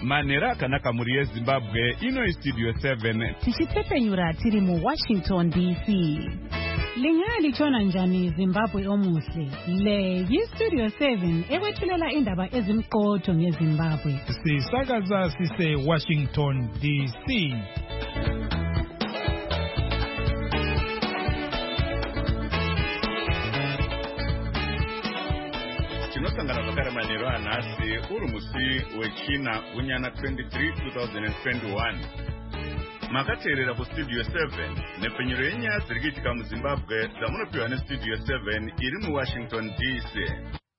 Manera akanaka muri yeZimbabwe ino Studio 7 tichitepenyura tiri mu Washington DC. Lingali chona njani Zimbabwe omuhle. Le Studio 7 ekwethulela indaba ezimqotho ngeZimbabwe. Sisakaza sise Washington DC. Tinosangana zvakare manheru anhasi uri musi wechina unyana 23 2021. Makateerera kuStudio 7 nepenyero yenyaya dziri kuitika muZimbabwe dzamunopiwa neStudio 7 iri muWashington DC.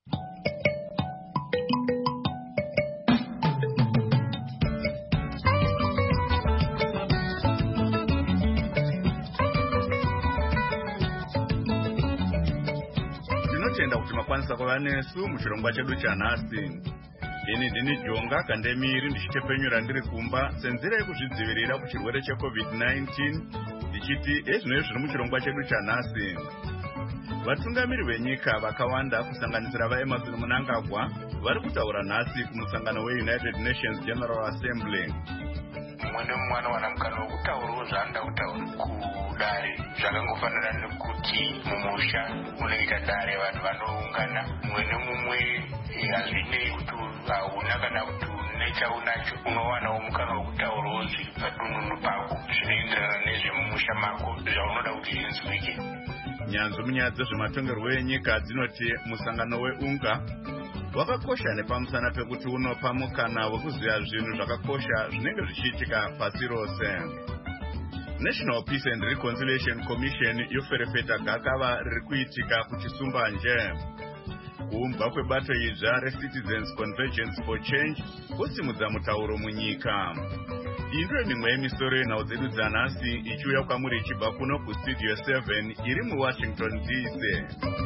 Tinotenda kuti makwanisa kuva nesu muchirongwa chedu chanhasi. Ini ndini Jonga Kandemiri ndichitepenyura ndiri kumba senzira yekuzvidzivirira kuchirwere cheCovid-19 ndichiti ezvinoi zviri muchirongwa chedu chanhasi. Vatungamiri venyika vakawanda kusanganisira vaEmerson Mnangagwa vari kutaura nhasi kumusangano weUnited Nations General Assembly. Mwana mwana mukana wekutaurawo zvaanoda kutaura kudare zvakangofanana nekuti mumusha munoita dare vanhu vanoungana mumwe nemumwe hazvinei kuti hauna kana kuti une chaunacho unowanawo mukana wekutaurawo zviri padununu pako zvinoenderana nezvemumusha mako zvaunoda kuti zvinzwike. Nyanzvi munyaya dzezvematongerwo enyika dzinoti musangano weUNGA wakakosha nepamusana pekuti unopa mukana wekuziva zvinhu zvakakosha zvinenge zvichiitika pasi rose. National Peace and Reconciliation Commission yoferefeta gakava riri kuitika kuchisumbanje. Kuumbwa kwebato idzva reCitizens Convergence for Change kusimudza mutauro munyika. Iyi ndiyo mimwe yemisoro yenhau dzedu dzanhasi ichiuya kwamuri ichibva kuno kuStudio 7 iri muWashington DC.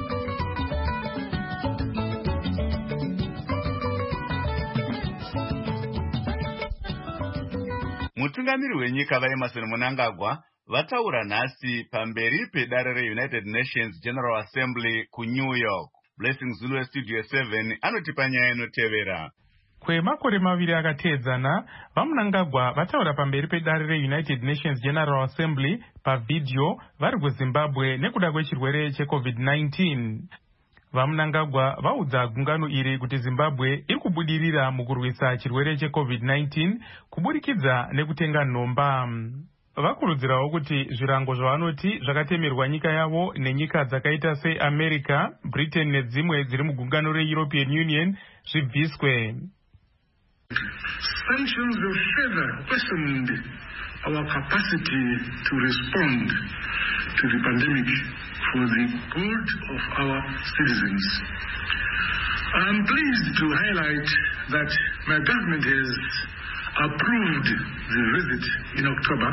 Mutungamiri wenyika vaEmerson Mnangagwa vataura nhasi pamberi pedare reUnited Nations General Assembly kuNew York. Blessing Zulu weStudio 7 anotipa nyaya inotevera. Kwemakore maviri akateedzana, vaMnangagwa vataura pamberi pedare reUnited Nations General Assembly pavidhio vari kuZimbabwe nekuda kwechirwere cheCovid-19. VaMnangagwa vaudza gungano iri kuti Zimbabwe iri kubudirira mukurwisa chirwere cheCovid-19 kuburikidza nekutenga nhomba. Vakurudzirawo kuti zvirango zvavanoti zvakatemerwa nyika yavo nenyika dzakaita seAmerica, Britain nedzimwe dziri mugungano reEuropean Union zvibviswe. Sanctions have further questioned our capacity to respond to the pandemic for the good of our citizens. I am pleased to highlight that my government has approved the visit in October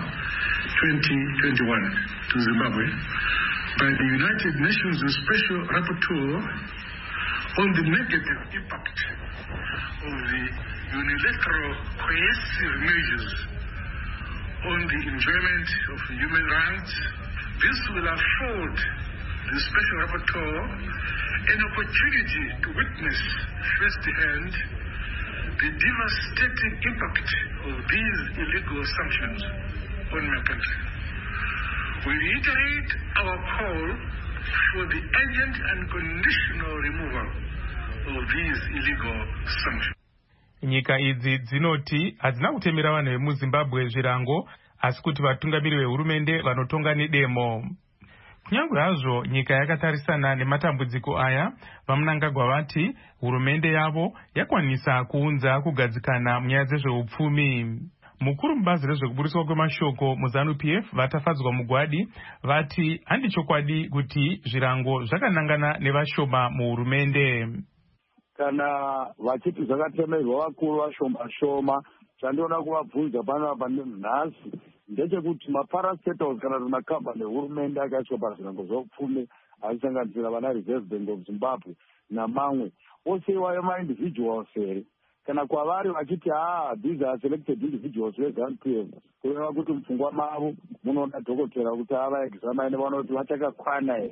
2021 to Zimbabwe by the United Nations Special Rapporteur on the negative impact of the unilateral coercive measures on the enjoyment of human rights. This will afford the Special Rapporteur an opportunity to witness firsthand the devastating impact of these illegal sanctions on my country. We reiterate our call for the urgent and conditional removal of these illegal sanctions. Nyika idzi dzinoti hadzina kutemera vanhu vemuZimbabwe zvirango, asi kuti vatungamiri vehurumende vanotonga nedemo. Kunyange hazvo nyika yakatarisana nematambudziko aya, vaMnangagwa vati hurumende yavo yakwanisa kuunza kugadzikana munyaya dzezveupfumi. Mukuru mubazi rezvekuburiswa kwemashoko muZANU-PF vatafadzwa mugwadi vati handichokwadi kuti zvirango zvakanangana nevashoma muhurumende. Kana vachiti zvakatemerwa vakuru vashoma shoma, chandiona kuvabvunza panapa nhasi ndechekuti maparastatals kana kuti makambani ehurumende akaiswa pazvirango zveupfumi achisanganisira vana Reserve Bank of Zimbabwe namamwe oseiwa maindividuals here. Kana kwavari vachiti these are selected individuals veZANU-PF, kureva kuti mupfungwa mavo munoda dhokotera kuti avaexamine vanoti vachakakwana here.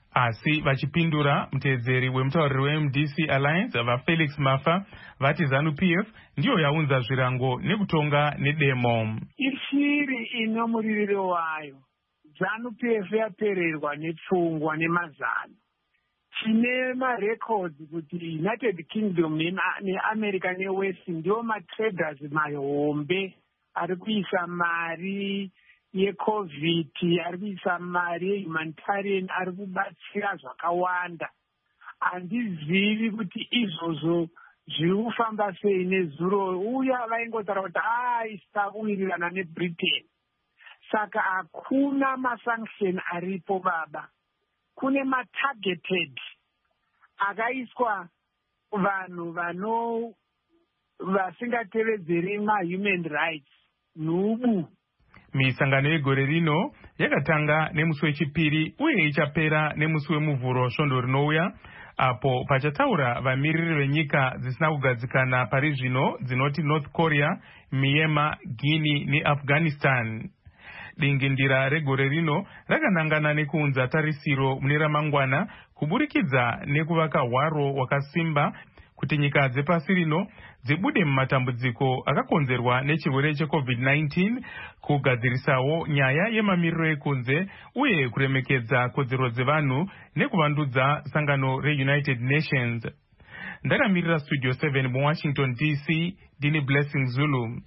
Asi vachipindura, mutedzeri wemutauriri weMDC Alliance vaFelix Mafa vati ZANU-PF ndiyo yaunza zvirango nekutonga nedemo. Ishiri ino muririro wayo. ZANU-PF yapererwa nepfungwa nemazano. Tine marecords kuti United Kingdom neAmerica neWest ndio matraders mahombe ari kuisa mari yeCovid, ari kuisa mari yehumanitarian, ari kubatsira zvakawanda. Handizivi kuti izvozvo zviri kufamba sei nezuro. Uya vaingotaura kuti isitawirirana neBritain. Saka hakuna masanction aripo baba. Kune matargeted akaiswa vanhu vasingatevedzeri human rights nubu. Misangano yegore rino yakatanga nemusi wechipiri uye ichapera nemusi wemuvhuro svondo rinouya, apo pachataura vamiriri venyika dzisina kugadzikana pari zvino dzinoti North Korea, Myanmar, Guinea neAfghanistan. Dingindira regore rino rakanangana nekuunza tarisiro mune ramangwana kuburikidza nekuvaka hwaro hwakasimba kuti nyika dzepasi rino dzibude mumatambudziko akakonzerwa nechirwere cheCovid-19, kugadzirisawo nyaya yemamiriro ekunze uye kuremekedza kodzero dzevanhu nekuvandudza sangano reUnited Nations. Ndakamirira Studio 7 muWashington DC, ndini Blessing Zulu.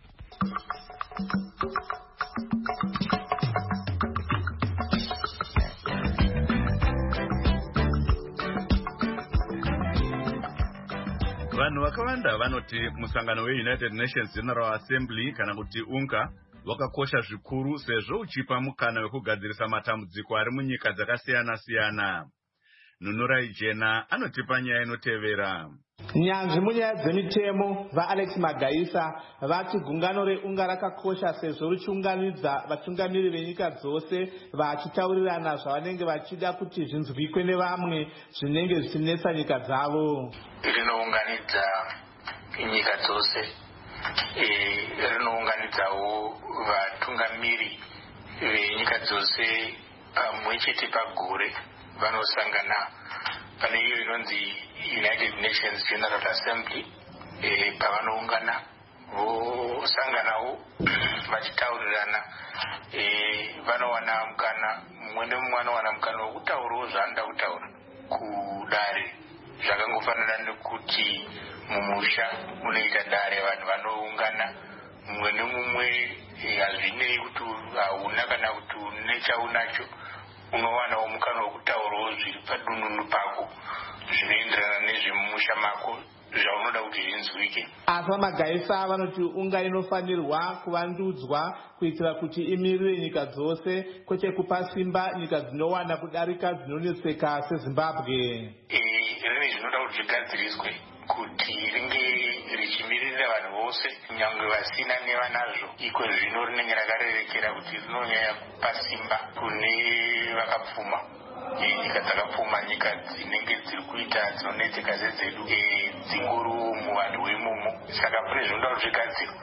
Vanhu vakawanda vanoti musangano weUnited Nations General Assembly kana kuti UNGA wakakosha zvikuru sezvo uchipa mukana wekugadzirisa matambudziko ari munyika dzakasiyana-siyana. Nunurai Jena anotipa nyaya inotevera. Nyanzvi munyaya dzemitemo vaAlex Magaisa vati gungano reUNGA rakakosha sezvo richiunganidza vatungamiri venyika dzose vachitaurirana zvavanenge vachida kuti zvinzwikwe nevamwe zvinenge zvichinetsa nyika dzavo. Rinounganidza nyika dzose, rinounganidzawo vatungamiri venyika dzose pamwe chete pagore vanosangana pane iyo inonzi United Nations General Assembly. Pavanoungana vosanganawo vachitaurirana, vanowana mukana, mumwe nemumwe anowana mukana wekutaurawo zvaanoda kutaura kudare. Zvakangofanana nekuti mumusha munoita dare vanhu vanoungana, mumwe nemumwe hazvinei kuti hauna kana kuti une chaunacho, unowanawo mukana wekutaurawo zviri padununu pako zvinoenderana nezvemumusha mako zvaunoda kuti zvinzwike. Apa Magaisa vanoti UNGA inofanirwa kuvandudzwa kuitira kuti imirire nyika dzose, kwete kupa simba nyika dzinowana kudarika dzinonetseka seZimbabwe. Rine zvinoda kuti zvigadziriswe kuti ringe richimirira vanhu vose, nyangwe vasina nevanazvo. Iko zvino rinenge rakarerekera kuti rinonyanya kupa simba kune vakapfuma, nyika dzakapfuma, nyika dzinenge dziri kuita dzinonetseka sedzedu, dzinguru muvanhu vemumo. Saka kune zvinoda kuti zvigadzirwe,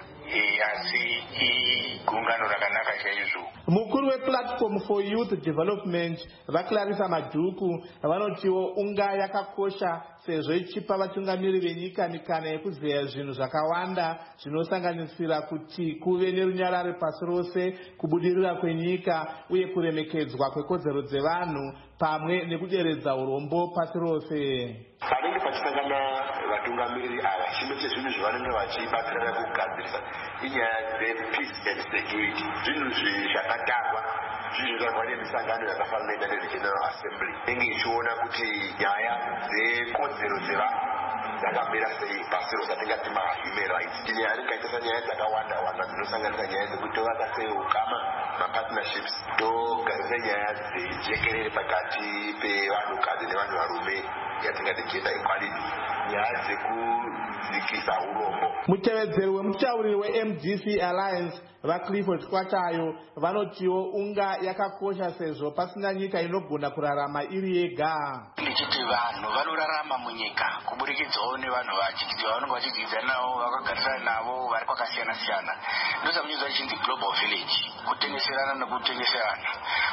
asi igungano rakanaka chaizvo. Mukuru wePlatform for Youth Development vaClarissa Madhuku vanotiwo UNGA yakakosha sezvo ichipa vatungamiri venyika mikana yekuzeya zvinhu zvakawanda zvinosanganisira kuti kuve nerunyarare pasi rose, kubudirira kwenyika uye kuremekedzwa kwekodzero dzevanhu pamwe nekuderedza urombo pasi rose. Panenge pachisangana vatungamiri ava, chimwe chezvinhu zvavanenge vachibatsirana kugadzirisa inyaya dzepeace and security. Zvinhu zvakatarwa zvichizotarwa nemisangano yakafanana neUnited General Assembly inenge ichiona kuti nyaya dzekodzero dzevanhu dzakamira sei pasi rose, atingati mahuman rights. Nyaya ringaita sanyaya dzakawanda dzinosanganisa nyaya dzekuti tovaka sei ukama, mapartnerships, togarisa nyaya dzejekerere pakati pevanhukadzi nevanhuvarume yatingati gender equality, nyaya dzekudzikisa urombo. Mutevedzeri wemutauriri weMDC Alliance vaClifford Kwatayo vanotiwo UNGA yakakosha sezvo pasina nyika inogona kurarama iri yega. Ndichiti vanhu vanorarama munyika kuburikidzawo nevanhu vavanenge vachidzidza navo, vakagarisana navo, vari kwakasiyana-siyana. Ndosamunyuza chinzi global village, kutengeserana nekutengeserana.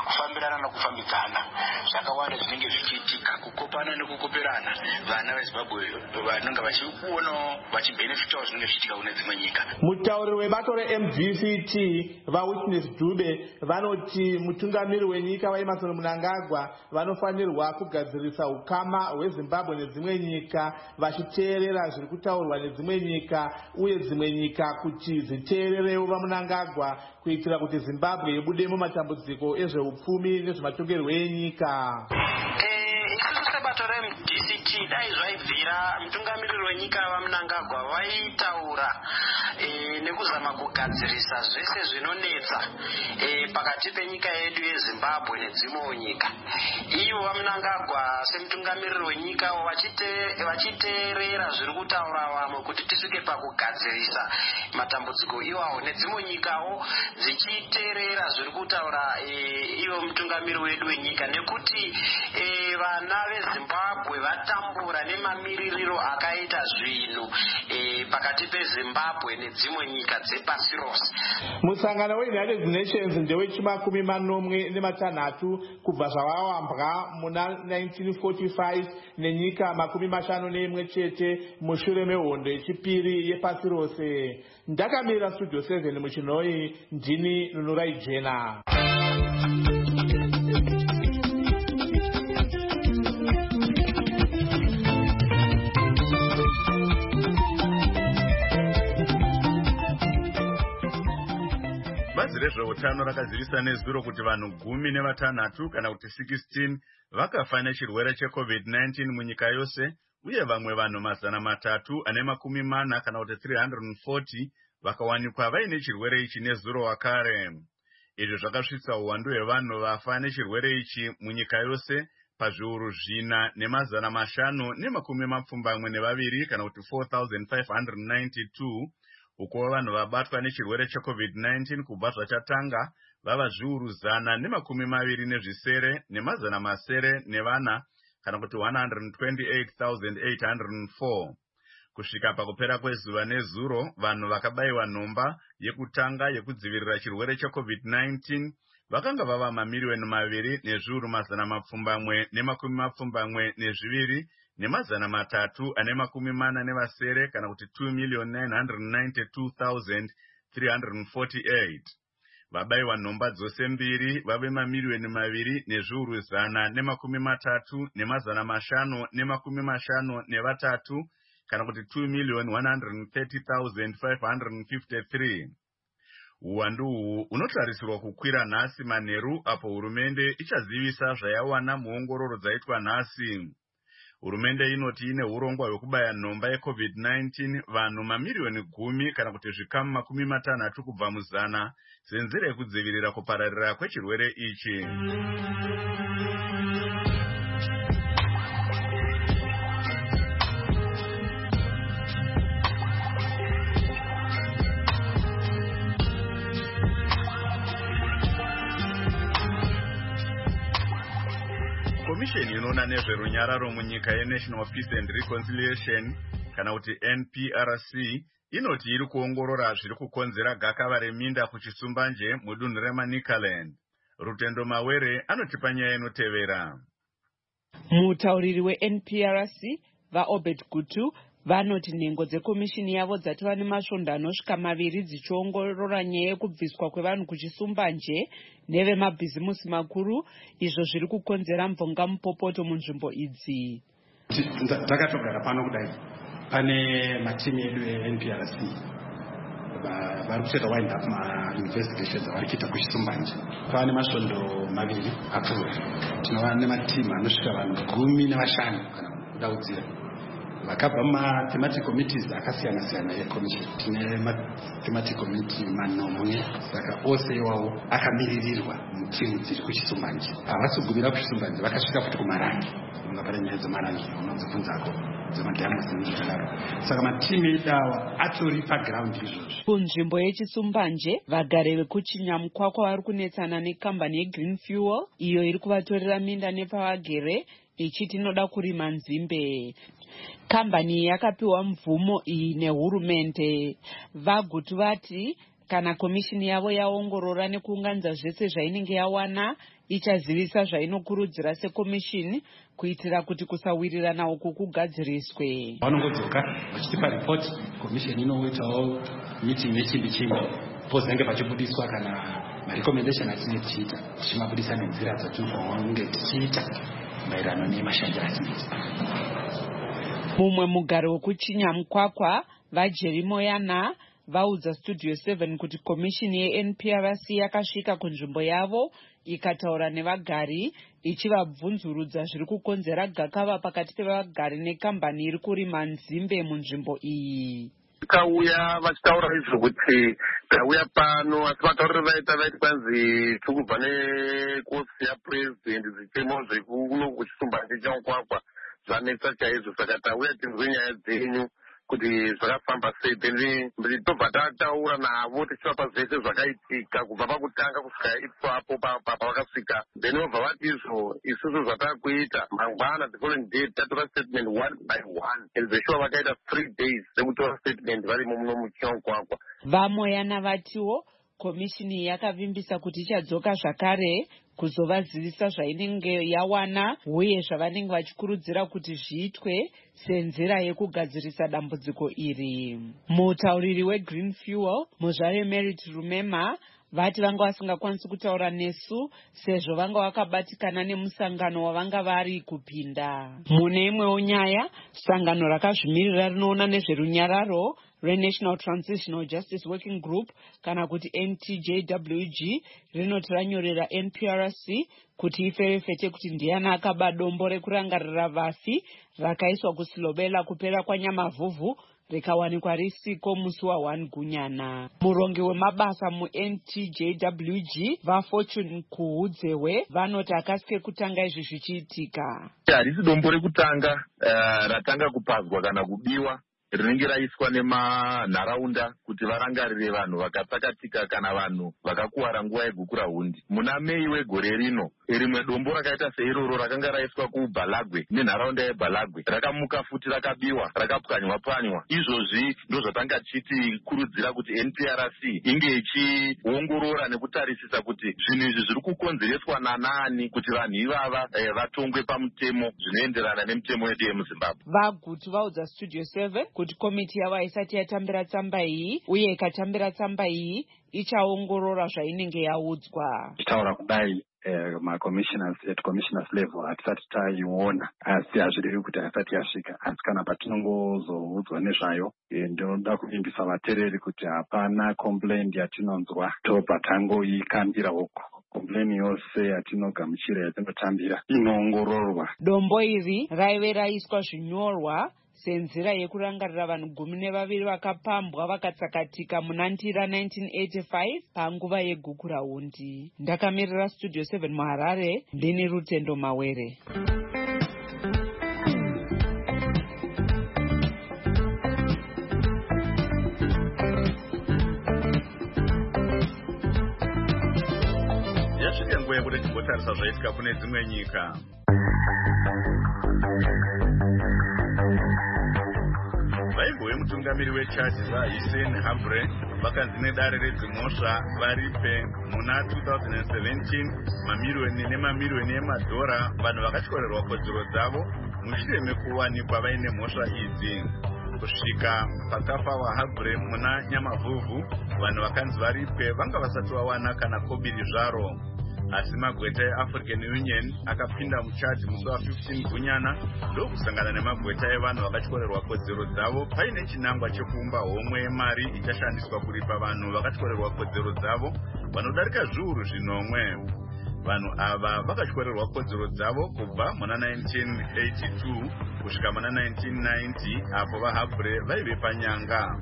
kufambirana nekufambidzana zvakawanda zvinenge zvichiitika, kukopana nekukoperana. Vana veZimbabwe vanenge vachikuonawo vachibhenefitawo zvinenge zvichiitika kune dzimwe nyika. Mutauriri webato reMDCT vaWitness Dube vanoti mutungamiri wenyika vaEmmerson Mnangagwa vanofanirwa kugadzirisa ukama hweZimbabwe nedzimwe nyika vachiteerera zviri kutaurwa nedzimwe nyika uye dzimwe nyika kuti dziteererewo vaMnangagwa kuitira kuti Zimbabwe ibude mumatambudziko ezveupfumi nezvematongerwo enyika. Isusu sebato reMDCT dai zvaibvira mutungamiriri wenyika vaMnangagwa vaitaura nekuzama kugadzirisa zvese zvinonetsa pakati penyika yedu yeZimbabwe nedzimwewo nyika. Ivo vaMnangagwa semutungamiriri wenyika vachiteerera zviri kutaura vamwe kuti tisvike pakugadzirisa matambudziko iwawo, nedzimwe nyikawo dzichiteerera zviri kutaura ivo mutungamiriri wedu wenyika, nekuti vana veZimbabwe vatambura nemamiriro akaita zvinhu pakati peZimbabwe nedzimwe nyika dzepasi rose. Musangano weUnited Nations ndewe-16 kubva zvawawambwa muna 1945 nenyika 51 chete mushure mehondo yechipiri yepasi rose. Ndakamira Studio 7 muChinoi, ndini Nunurai Jena. Bazi rezveutano rakazivisa nezuro kuti vanhu 16 kana kuti 16 vakafa nechirwere cheCovid-19 munyika yose, uye vamwe vanhu 340 kana kuti 340 vakawanikwa vaine chirwere ichi nezuro wakare. Izvi zvakasvitsa uwandu hwevanhu vafa nechirwere ichi munyika yose pazviuru 4,572 kana kuti 4,592, uko vanhu vabatwa nechirwere cheCovid-19 kubva zvachatanga vava zviuru 127,904 kana kuti 128,804. Kusvika pakupera kwezuva nezuro, vanhu vakabayiwa nhomba yekutanga yekudzivirira chirwere cheCovid-19 vakanga vava 2,742,340 kana kuti 2,992,348. Vabayiwa nhomba dzose mbiri vave 2,3,553 kana kuti 2,130,553. Uwandu uhu unotarisirwa kukwira nhasi manheru apo hurumende ichazivisa zvayawana muongororo dzaitwa nhasi. Hurumende inoti ine urongwa hwekubaya nhomba yeCovid-19 vanhu 10,000,000 kana kuti zvikamu 60 kubva muzana senzira yekudzivirira kupararira kwechirwere ichi. Komisheni inoona nezverunyararo munyika yeNational Peace and Reconciliation kana kuti NPRC inoti iri kuongorora zviri kukonzera gakava reminda kuchisumbanje mudunhu reManicaland. Rutendo Mawere anotipa nyaya inotevera. Mutauriri weNPRC vaObed Gutu vanoti nhengo dzekomishini yavo dzatova nemasvondo anosvika 2 dzichiongorora nyaya yekubviswa kwevanhu kuchisumbanje nevemabhizimusi makuru, izvo zviri kukonzera mvonga mupopoto munzvimbo idzi. Takatogara pano kudai pane matimu edu eNPRC vari kutsveta wind up ma-investigations avari kuita kuchisumbanje. Pava nemasvondo 2 apfuura. Tinova nematimu anosvika vanhu 15 kana kudaudzira vakabva mumathematic committees akasiyana-siyana eCommission. Tine mathematic committee 9, saka ose iwawo akamiririrwa mutimu dziri kuchisumbanje. Havasi kugumira kuchisumbanje, vakasvika futi kumarangi. Ungapane nyaya dzemarangi unozibvunzako dzemadhamusi nezvakadaro. Saka matimu edawa atori paground izvozvo. Kunzvimbo yechisumbanje, vagari vekuChinyamukwakwa vari kunetsana nekambani yeGreen Fuel iyo iri kuvatorera minda nepavagere ichiti inoda kurima nzimbe. Kambani yakapiwa mvumo iyi nehurumende. Vagutu vati Kana komishini yavo yaongorora nekuunganidza zvese zvainenge yawana, ichazivisa zvainokurudzira sekomishini kuitira kuti kusawirirana uku kugadziriswe. Vanongodzoka vachitipa ripoti, komishini inoitawo meeting yechimbi chimbi pozenge pachibudiswa kana marecommendation atinenge tichiita, tichimabudisa nenzira dzatinofanira kunge tichiita maererano nemashandiro atinoita. Mumwe mugari wekuchinya mukwakwa vajerimoyana vaudza Studio 7 kuti komishini yeNPRC yakasvika kunzvimbo yavo ikataura nevagari ichivabvunzurudza zviri kukonzera gakava pakati pevagari nekambani iri kurima nzimbe munzvimbo iyi. Kauya vachitaura izvo kuti tauya pano asi matauriro vaiti kwanzi tikubva nekosi yapurezidendi zvichemo zvekuno kuchisumbanje chamukwakwa zvanetsa chaizvo, saka tauya tinzwe nyaya dzenyu kuti zvakafamba sei, then tobva tataura navo tichivapa zvese zvakaitika kubva pakutanga kusvika ipapo pavakasvika, then vobva vati izvo isusu zvatakuita mangwana the following day tatora statement one by one, and zveshuwa vakaita 3 days dzekutora statement varimo muno muchimukwakwa. Vamoyana vatiwo komishini yakavimbisa kuti ichadzoka zvakare kuzovazivisa zvainenge yawana uye zvavanenge vachikurudzira kuti zviitwe senzira yekugadzirisa dambudziko iri. Mutauriri weGreen Fuel, muzvare Merit Rumema, vati vanga vasingakwanisi kutaura nesu sezvo vanga vakabatikana nemusangano wavanga vari kupinda. Mune imwewo nyaya, sangano rakazvimirira rinoona nezverunyararo reNational Transitional Justice Working Group kana kuti NTJWG rinoti ranyorera NPRC kuti iferefete kuti ndiani akaba dombo rekurangarira vafi rakaiswa kuSilobela kupera kwaNyamavhuvhu rikawanikwa risiko musi wa1 Gunyana. Murongi wemabasa muNTJWG vaFortune Kuhudzewe vanoti akasike kutanga izvi zvichiitika. Harisi dombo rekutanga ratanga kupazwa kana kubiwa rinenge raiswa nemanharaunda kuti varangarire vanhu vakatsakatika kana vanhu vakakuwara nguva yegukura hundi. Muna Mei wegore rino rimwe dombo rakaita seiroro rakanga raiswa kuBhalagwe nenharaunda yeBhalagwe rakamuka futi rakabiwa rakapwanywa. Izvozvi ndozvatanga tichiti kurudzira kuti NPRC inge ichiongorora nekutarisisa kuti zvinhu izvi zviri kukonzereswa nanaani kuti vanhu ivava vatongwe pamutemo zvinoenderana nemutemo yedu yemuZimbabwe. Vagutu vaudza Studio 7 kuti komiti yavo haisati yatambira tsamba iyi uye ikatambira tsamba iyi ichaongorora zvainenge yaudzwa. Tichitaura kudai macommissioners at commissioners level hatisati taiona, asi hazvirevi kuti haisati yasvika, asi kana patinongozoudzwa nezvayo ndinoda kuvimbisa vateereri kuti hapana complaint yatinonzwa tobva tangoikambira uko. Complaint yose yatinogamuchira yatinotambira inoongororwa. Dombo iri raive raiswa zvinyorwa senzira yekurangarira vanhu 12 vakapambwa vakatsakatika munandira 1985 panguva yegukura hundi. Ndakamirira Studio 7 muHarare, ndini Rutendo Mawere. Yasvika nguva yekuti timbotarisa zvaitika kune dzimwe nyika. Vaibwe mutungamiri weChad vaHussein Habre vakanzi nedare redzimhosva varipe muna 2017 mamiriyoni nemamiliyoni emadhora vanhu vakatyorerwa kodzero dzavo mushure mekuwanikwa vaine mhosva idzi. Kusvika pakafa waHabre muna Nyamavhuvhu vanhu vakanzi varipe vanga vasati vawana kana kobiri zvaro. Asi magweta eAfrican Union akapinda muChad musi wa15 Gunyana ndokusangana nemagweta evanhu vakatyorerwa kodzero dzavo paine chinangwa chekuumba homwe yemari ichashandiswa kuripa vanhu vakatyorerwa kodzero dzavo vanodarika zviuru 9. Vanhu ava vakatyorerwa kodzero dzavo kubva muna 1982 kusvika muna 1990 apo vaHabre vaive panyanga.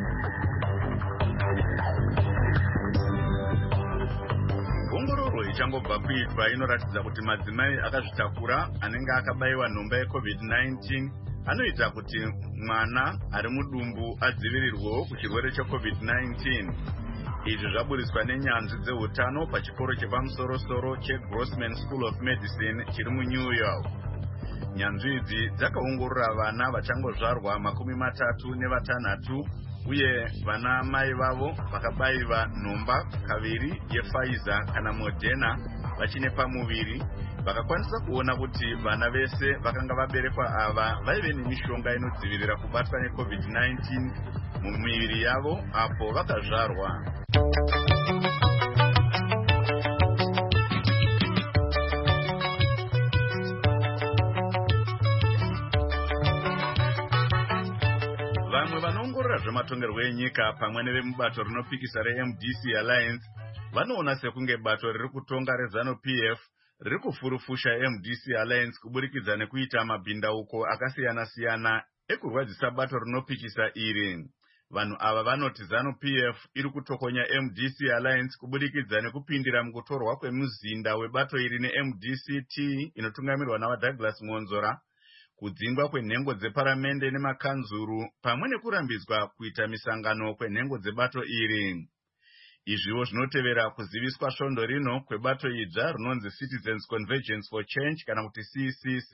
Ongororo ichangobva kuitwa inoratidza kuti madzimai akazvitakura anenge akabayiwa nhomba yeCovid-19 anoita kuti mwana ari mudumbu adzivirirwewo kuchirwere cheCovid-19. Izvi zvaburiswa nenyanzvi dzeutano pachikoro chepamusoro-soro cheGrossman School of Medicine chiri muNew York. Nyanzvi idzi dzakaongorora vana vachangozvarwa 36 uye vana mai vavo vakabayiwa nhomba kaviri yePfizer kana Moderna vachine pamuviri vakakwanisa kuona kuti vana vese vakanga vaberekwa ava vaive nemishonga inodzivirira kubatwa neCovid-19 mumiviri yavo apo vakazvarwa. Vamwe vanoongorora zvematongerwo enyika pamwe nevemubato rinopikisa reMDC Alliance vanoona sekunge bato riri kutonga reZANU-PF riri kufurufusha MDC Alliance kuburikidza nekuita mabhindauko akasiyana-siyana ekurwadzisa bato rinopikisa iri. Vanhu ava vanoti ZANU-PF iri kutokonya MDC Alliance kuburikidza nekupindira mukutorwa kwemuzinda webato iri neMDCT inotungamirwa naDouglas Monzora, kudzingwa kwenhengo dzeparamende nemakanzuru pamwe nekurambidzwa kuita misangano kwenhengo dzebato iri. Izviwo zvinotevera kuziviswa svondo rino kwebato idzva rinonzi Citizens Convergence for Change kana kuti CCC.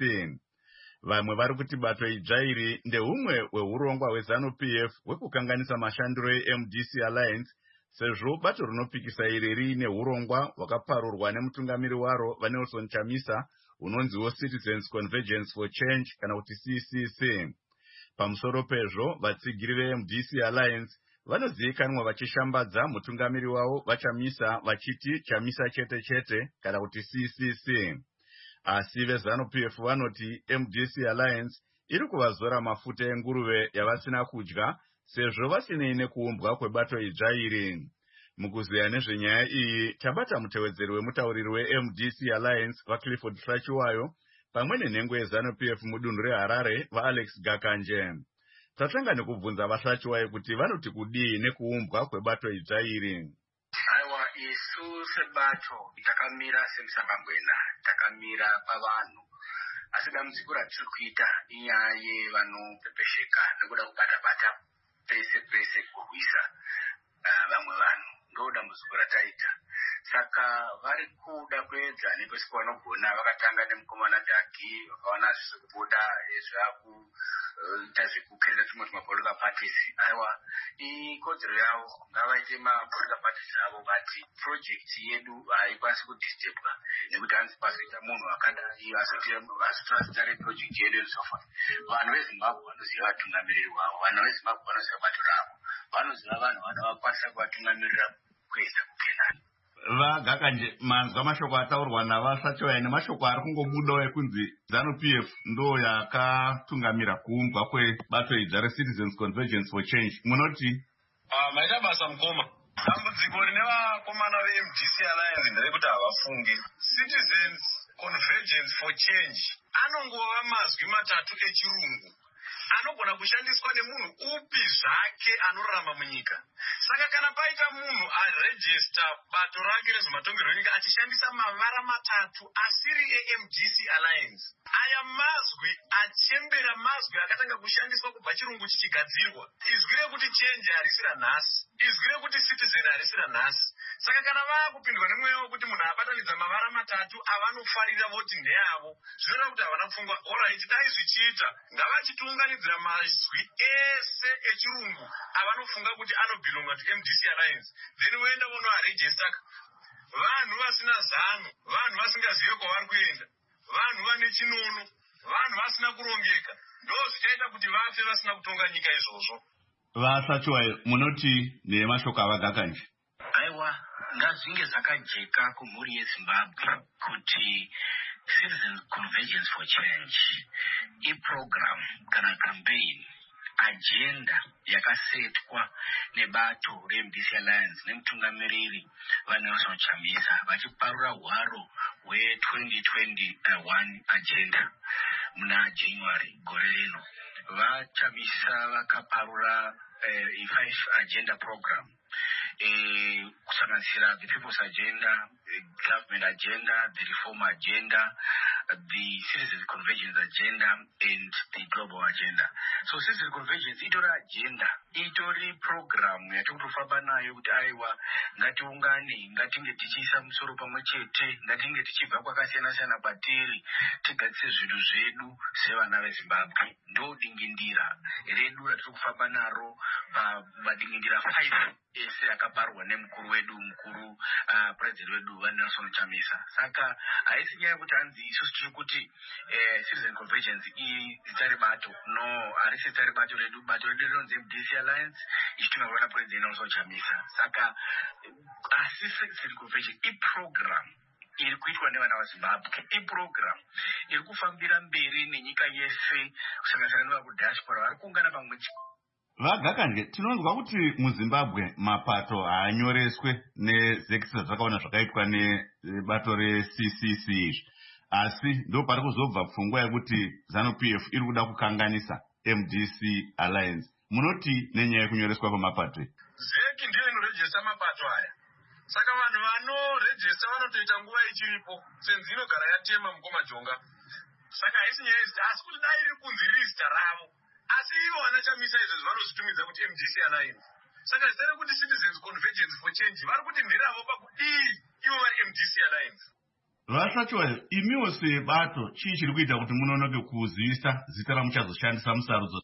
Vamwe vari kuti bato idzva iri ndehumwe hweurongwa hweZANU-PF hwekukanganisa mashandiro eMDC Alliance, sezvo bato rinopikisa iri riine urongwa hwakaparurwa nemutungamiri waro vaNelson Chamisa unonziwo Citizens Convergence for Change kana kuti CCC. Pamusoro pezvo vatsigiri veMDC Alliance vanozivikanwa vachishambadza mutungamiri wavo vaChamisa vachiti Chamisa chete chete kana kuti CCC. Asi veZANU-PF vanoti MDC Alliance iri kuvazora mafuta enguruve yavasina kudya sezvo vasinei nekuumbwa kwebato idzva iri. Mukuziya nezvenyaya iyi tabata mutevedzeri wemutauriri weMDC Alliance vaClifford Hlachiwayo pamwe nenhengo yeZANU-PF mudunhu reHarare vaAlex Gakanje. Tatanga nekubvunza vaHlachiwayo kuti vanoti kudii nekuumbwa kwebato idzva iri. Aiwa, isu sebato takamira semusangangwena, takamira pavanhu. Asi dambudziko ratiri kuita inyaya yevanopepesheka nekuda kubata-bata pese kurwisa vamwe vanhu. Ndo dambudziko rataita. Saka vari kuda kuedza nepese pavanogona, vakatanga nemukomana Jaki, vakaona zvekubuda zvakuita zvekukerera tumwe political parties. Aiwa, ikodzero yavo ngavaite mapolitical parties avo vati project yedu haikwanisi kudisturba nekuti hanzi pazoita munhu akadai asitorasitare project yedu and so forth. Vanhu veZimbabwe vanoziva vatungamiriri wavo, vanhu veZimbabwe vanoziva bato ravo, vanoziva vanhu vanokwanisa kuvatungamirira kuenda kukenani. Vagakanje, manzwa mashoko ataurwa navaHlachiwayo nemashoko ari kungobudawo ekunzi ZANU-PF ndo yakatungamira kuumbwa kwebato idzva reCitizens Convergence for Change. Munoti? Maita basa mukoma. Dambudziko rine vakomana veMDC Alliance nderekuti havafunge. Citizens Convergence for Change anongova mazwi matatu echirungu anogona kushandiswa nemunhu upi zvake anorarama munyika. Saka kana paita munhu arejista bato rake rezvematongerwo enyika achishandisa mavara matatu asiri eMDC Alliance, aya mazwi achembera mazwi akatanga kushandiswa kubva chirungu chichigadzirwa. Izwi rekuti change harisi ranhasi, izwi rekuti citizen harisi ranhasi. Saka kana vakupindwa nemweya wekuti munhu abatanidza mavara matatu avanofarira voti ndeavo, zvinoita kuti havana pfungwa. Alright, dai zvichiita ngavachitiunganidzira mazwi ese echirungu avanofunga kuti anobhilonga to MDC Alliance, then voenda vonoarejista. Vanhu vasina zano, vanhu vasingazive kwavari kuenda, vanhu vane chinono, vanhu vasina kurongeka, ndo zvichaita kuti vafe vasina kutonga nyika izvozvo. VaHlachiwayo, munoti nemashoko avaGakanje? Aiwa, ngazvinge zvakajeka kumhuri yeZimbabwe kuti Citizens Convergence for Change iprogram kana campaign agenda yakasetwa nebato reMDC Alliance nemutungamiriri vaNelson Chamisa vachiparura hwaro hwe2021 agenda muna January gore rino. VaChamisa vakaparura 5 agenda program kusanganisira the People's Agenda, the Government Agenda, the Reform Agenda, the Citizens Convergence Agenda and the Global Agenda. So Citizen Convergence itori agenda, itori program yatikutofamba nayo kuti aiwa ngatiungane, ngatinge tichiisa musoro pamwe chete, ngatinge tichibva kwakasiyana-siyana kwatiri, tigadzise zvinhu zvedu sevana veZimbabwe. Ndo dingindira redu ratiri kufamba naro madingindira 5 ese akaparwa nemukuru wedu president wedu vaNelson Chamisa. Saka haisi nyaya yekuti hanzi isusu tiri kuti Citizen Convergence zita rebato. No, harisi zita rebato redu. Bato redu rinonzi MDC Alliance ichitumirwa napresident Nelson Chamisa. Saka asi Citizen Convergence iprogram iri kuitwa nevana vaZimbabwe, iprogram iri kufambira mberi nenyika yese kusanganisira nevakudhashbora vari kuungana pamwe chete. Vagakanje, tinonzwa kuti muZimbabwe mapato haanyoreswe nezekisa zvakaona zvakaitwa nebato reCCC izvi. Asi ndo pari kuzobva pfungwa yekuti ZANU-PF iri kuda kukanganisa MDC Alliance. Munoti nenyaya yekunyoreswa kwemapato? ZEC ndiyo inorejesa mapato aya. Saka vanhu vanorejesa vanotoita nguva ichiripo, senzi inogara yatema mukomajonga. Saka haisi nyaya yezita, asi kuti dai riri kunzi rista ravo. Asi ivo vana Chamisa izvo vanozvitumidza kuti MDC Alliance. Saka zita rekuti Citizens Convergence for Change vari kuti ndiravo pakudii ivo vari MDC Alliance. Vasvacho, imiwo sebato chii chiri kuita kuti munonoke kuzivisa zita ramuchazoshandisa musarudzo?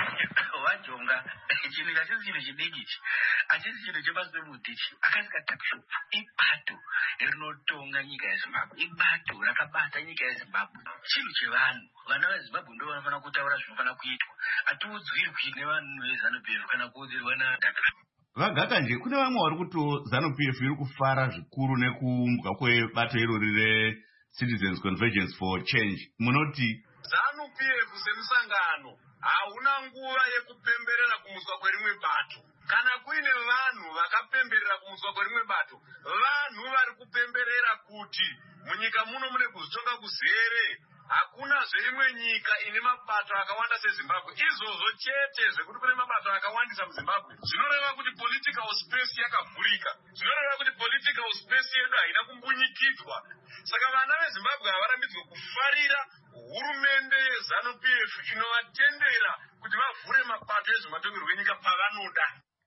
Wajonga chinhu chachisi chinhu chidiki ichi, hachisi chinhu chepasi pemudhichi, akasikatakishopa ibato rinotonga nyika yeZimbabwe, ibato rakabata nyika yeZimbabwe, chinhu chevanhu. Vana veZimbabwe ndo vanofanira kutaura zvinofanira kuitwa, hatiudzwirwi nevanhu veZANU-PF kana kuudzirwa naDhaka. Vagakanje, kune vamwe vari kuti ZANU-PF iri kufara zvikuru nekuumbwa kwebato irori reCitizens Convergence for Change. Munoti ZANU-PF semusangano hauna nguva yekupemberera kumuswa kwerimwe bato. Kana kuine vanhu vakapemberera kumuswa kwerimwe bato, vanhu vari kupemberera kuti munyika muno mune kuzotonga kuzere. Hakuna zveimwe nyika ine mabato akawanda seZimbabwe. Izvozvo chete zvekuti kune mabato akawandisa muZimbabwe zvinoreva kuti political space yakavhurika, zvinoreva kuti political space yedu haina kumbunyikidzwa. Saka vana veZimbabwe havarambidzwe kufarira hurumende yeZANU-PF inovatendera kuti vavhure mabato ezvematongerwo enyika pavanoda.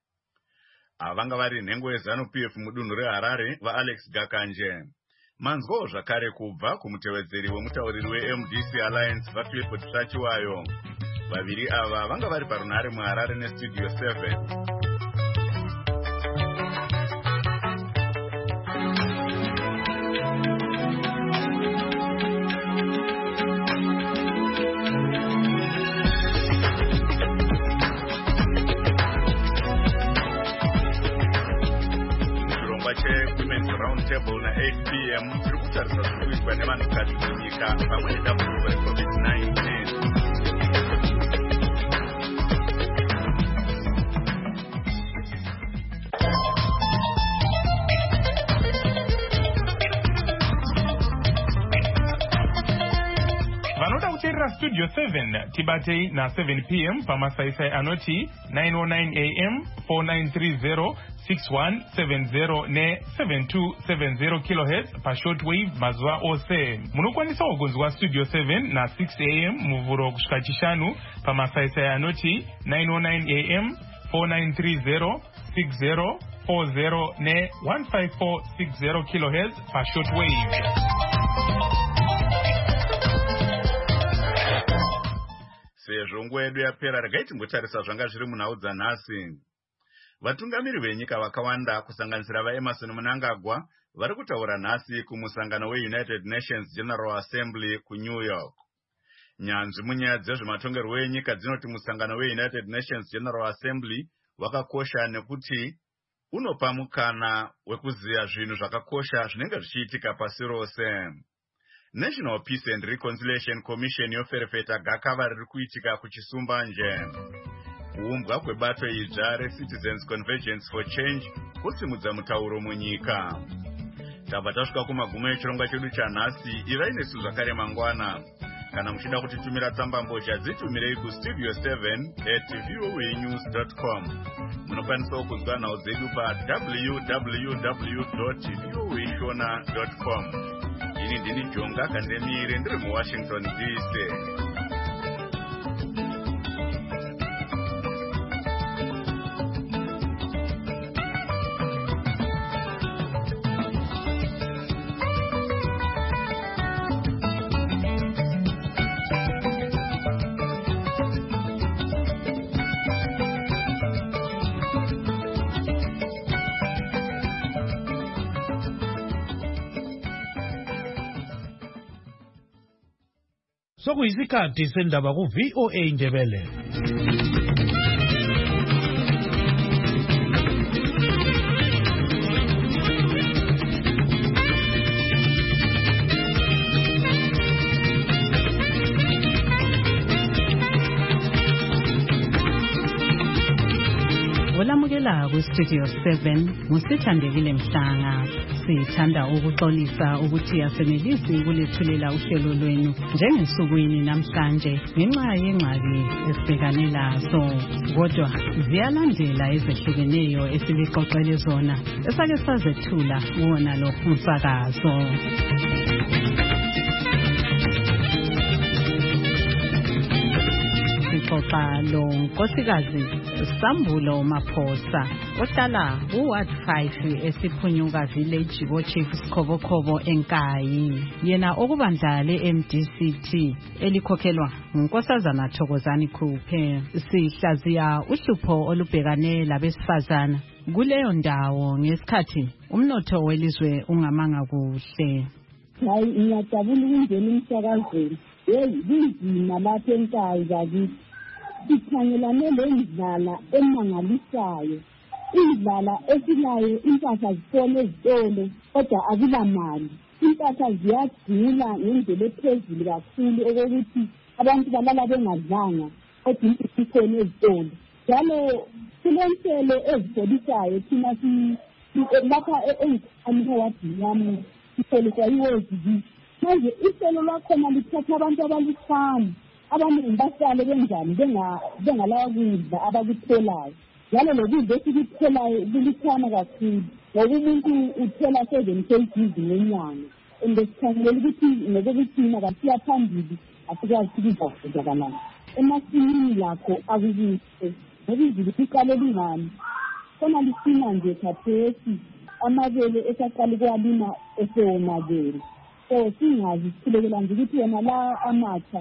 Vanga vari nhengo yeZANU-PF mudunhu reHarare vaAlex Gakanje. Manzwawo zvakare kubva kumutevedzeri wemutauriri weMDC Alliance vaPhilip Tsvachiwayo. Vaviri ava vanga vari parunhare muHarare neStudio 7. Table na 8 p.m. tiri kutarisa zvikuitwa nevanhukadzi munyika pamwe nedambudziko reCovid-19. Vanoda kuteerera Studio 7 tibatei na 7 p.m. pamasaisai anoti 909 a.m. 4930 6170 ne 7270 kHz pashortwave mazuva ose. Munokwanisawo kunzwa Studio 7 na 6 a.m. muvhuro kusvika chishanu pamasaisai anoti 909 a.m. 4930 6040 ne 15460 kHz pashortwave. Sezvo nguva yedu yapera, regai timbotarisa zvanga zviri munhau dzanhasi. Vatungamiri venyika vakawanda kusanganisira vaEmerson Mnangagwa vari kutaura nhasi kumusangano weUnited Nations General Assembly kuNew York. Nyanzvi munyaya dzezvematongerwo enyika dzinoti musangano weUnited Nations General Assembly wakakosha nekuti unopa mukana wekuziva zvinhu zvakakosha zvinenge zvichiitika pasi rose. National Peace and Reconciliation Commission yoferefeta gakava riri kuitika kuchisumbanje. Kuumbwa kwebato idzva reCitizens Convergence for Change kusimudza mutauro munyika. Tabva tasvika kumagumo echirongwa chedu chanhasi. Ivai nesu zvakare mangwana. Kana muchida kutitumira tsambambozha dzitumirei kustudio 7@voanews.com. Munokwanisawo kunzwa nhau dzedu pa www.voashona.com. ini ndini Jonga Kandemire ndiri muWashington DC. Sokuyisikhathi sendaba ku VOA Indebele. Olamukela ku Studio 7 ngusithandekile Mhlanga. Sithanda ukuxolisa ukuthi asenelisi ukulethulela uhlelo lwenu njengesukwini namhlanje ngenxa yengxaki esibhekane lazo. Kodwa ziyalandela ezehlukeneyo esibixoxele zona esake sazethula kuwona lo umsakazo. Xoxa lo nkosikazi Sambulo Maphosa ohlala uWard 5 esiphunyuka village Chief Sikhobokobo eNkayi. Yena okubandla leMDCT elikhokhelwa ngunkosazana Thokozani Khuphe. Sihlaziya uhlupho olubhekane labesifazana kuleyo ndawo ngesikhathi umnotho welizwe ungamanga kuhle. Hayi ngiyajabula ukungena emsakazweni. Kunzima lapha eNkayi bakithi. Sikhangelane lendlala emangalisayo. Indlala esilayo impahla zitole ezitolo kodwa akulamali. Impahla ziyadula ngendlela ephezulu kakhulu okokuthi abantu balala bengadlanga kodwa impahla ikhona ezitolo. Njalo kulenhlelo ezisolisayo thina lapha eNkayi yami sisoliswa yiWorld. Manje ihlelo lakhona lithatha abantu abalithana. Abantu bahlale benjani bengalawa kudla abakutholayo. Njalo lokudla esikutholayo kulithana kakhulu. Ngoba umuntu uthola 7 kg ngenyanga. Ngesikhangelela ukuthi ngokuthina kasiya phambili asikwazi ukudla kanani. Emasimini lakho akukuhle. Ngoba izulu liqale lingani. Khona lisina nje khathesi amabele esaqala ukwalima esewonakele. So singazi sikhulekela nje ukuthi yena la amatsha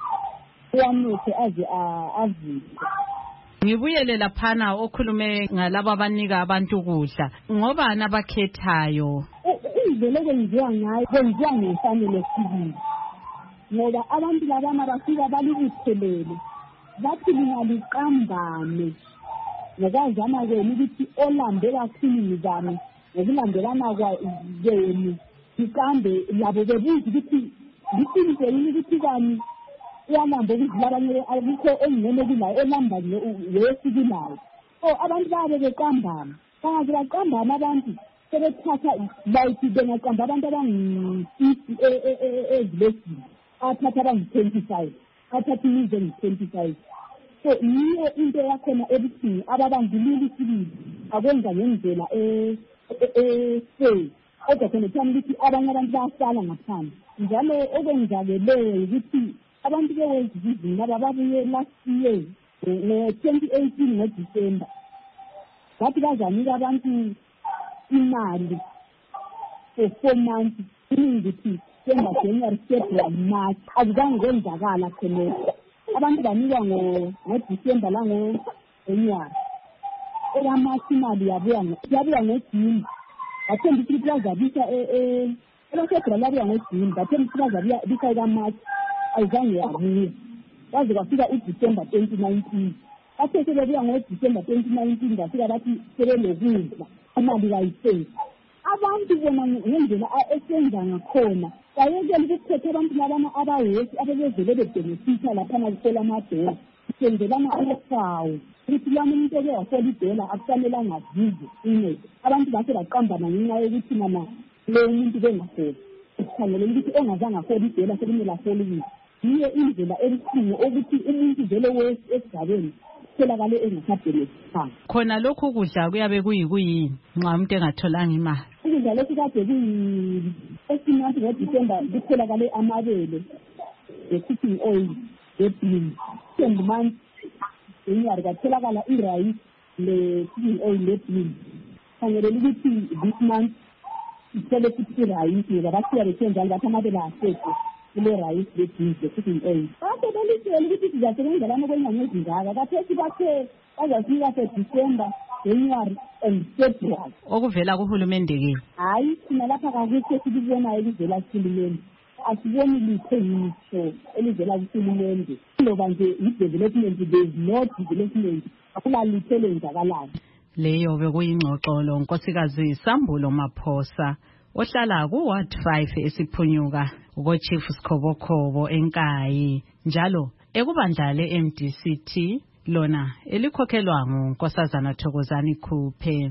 uyanothe aze azise. Ngibuyele laphana okhulume ngalabo abanika abantu ukudla. Ngoba nabakhethayo indlela okwenziwa ngayo kwenziwa ngefanele sibili. Ngoba abantu labana bafika balibuthelele bathi lingaliqambane ngokwazana kwenu ukuthi olambe kakhulu ngizame ngokulandelana kwenu ikambe labo bebuza ukuthi liqiniso yini ukuthi kani uyalamba ukudlula abanye abikho engene kulayo elamba yesikilayo. So abantu babe beqambana bangaze baqambana abantu sebethatha like bengaqamba abantu abangu-50 ezilesini athatha abangu-25 athatha imize ngu-25. So yiyo into yakhona ebuhlungu ababandlululi isibili akwenza ngendlela kodwa khona kuthani ukuthi abanye abantu bayahlala ngaphandle. Njalo okwenzakeleyo ukuthi abantu bewezizini laba babuye last year ngo-2018 ngoDisemba bathi bazanika abantu imali for 4 months. Ukuthi December, January, February, March akuzange kwenzakala khonokho. Abantu banikwa ngoDisemba la ngoJanuary. Eyamathi imali yabuya ngoJuni. Bathemba ukuthi bazabisa eFebruary labuya ngoJuni. Bathemba ukuthi bazabisa ekaMarch ayizange yabuya. Baze kwafika uDisember 2019. Bathe sebebuya ngoDisember 2019 bafika bathi sebelokudla imali kayisenzi. Abantu bona ngendlela esenza ngakhona bayekela ukukhetha abantu labana abawesi abebezele bebenefita laphana kusola amadela senzelana amafawu ukuthi lana umuntu eke wasola idela akufanelanga azize incede. Abantu base baqambana ngenxa yokuthi mana lo muntu bengasola sikhangelela ukuthi ongazange asola idela sekumele asole ukuthi yiyo indlela ebuhlungu ukuthi umuntu vele wesi esigabeni tholakale engasabhenefithanga. Khona lokhu kudla kuyabe kuyini nxa umuntu engatholanga imali? Ukudla lokhu kade esimasinya month ngoDisemba kutholakale amabele cooking oil le-beans. Second month January kwatholakala i-rice le-cooking oil le-beans. Khangelela ukuthi this month ithole futhi i-rice ngoba basiya bethenjalo bathi amabele asekho kule rice le-beans le-cooking oil. Kade belitshela ukuthi sizasebenzelana kwenyanga ezingaka kathesi bathe bazasinika se-December, January and February. Okuvela kuhulumende-ke? Hayi, thina lapha kakukho esikubonayo elivela kuhulumende. Asiboni litho yisho elivela kuhulumende. Ngoba nje i-development, there is no development. Akula litho elenzakalayo. Leyo bekuyingxoxolo Nkosikazi Sambulo Maphosa ohlala ku-Ward 5 eSiphunyuka uko-Chief Sikhobokhobo eNkayi, njalo ekubandla le-MDCT lona elikhokhelwa nguNkosazana Thokozani Khuphe.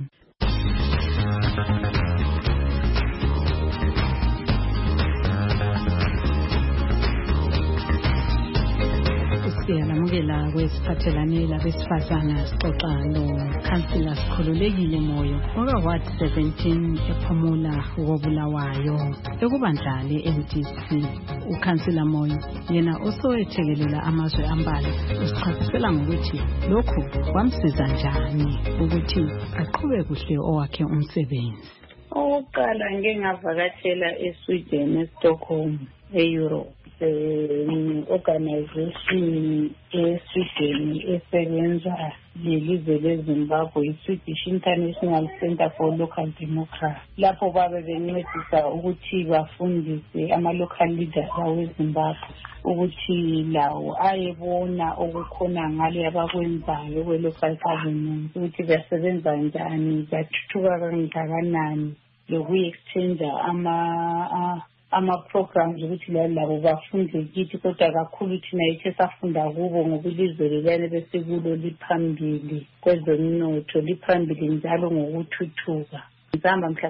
Siyalamukela kwesiphathelane labesifazana sixoxa lo-Councillor Sikhululekile Moyo oka-Ward 17 ePhumula koBulawayo ekubandla le-MDC. uCouncillor Moyo yena osoyethekelela amazwe ambalwa usichasisela ngokuthi lokhu kwamsiza njani ukuthi aqhube kuhle owakhe umsebenzi. Oqala ngeke ngavakatshela eSweden eStockholm eEurope. Organization eSweden esebenza lelizwe leZimbabwe, iSwedish International Center for Local Democracy. Lapho babe bencedisa ukuthi bafundise ama-local leaders aweZimbabwe ukuthi lawo ayebona okukhona ngale abakwenzayo kwe-local government, ukuthi basebenza njani, bathuthuka kangakanani, lokuyi-exchange ama-programs ukuthi labo bafunde kithi, kodwa kakhulu thina yethu esafunda kubo ngoba ilizwe lelane besekulo liphambili kwezomnotho, liphambili njalo ngokuthuthuka. Sihamba mhla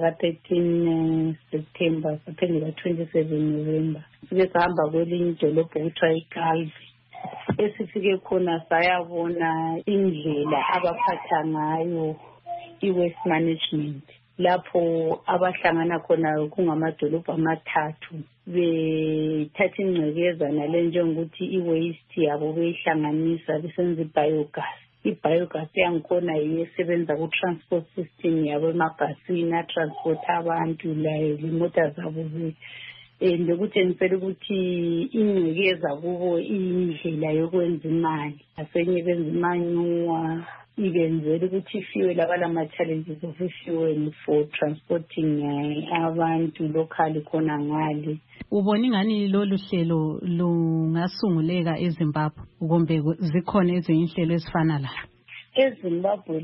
ka-13 September saphendula 27 November. Sike sahamba kwelinye idolobho okuthiwa iGalvi. Esifike khona sayabona indlela abaphatha ngayo i-waste management. Lapho abahlangana khona kungamadolobho amathathu bethatha ingcekeza nale njengokuthi i-waste yabo beyihlanganisa besenza i-biogas. I-biogas yangikhona iyesebenza ku-transport system yabo emabhasini atransport abantu layo lemota zabo ndikutshengisela ukuthi ingcekeza kubo iyindlela yokwenza imali, asenye benza imanyuwa ibenzela ukuthi ifuel abalama-challenges of fuel for transporting abantu locally khona ngale. Ubona ingani lolu hlelo lungasunguleka eZimbabwe kumbe zikhona ezinye inhlelo ezifana la? eZimbabwe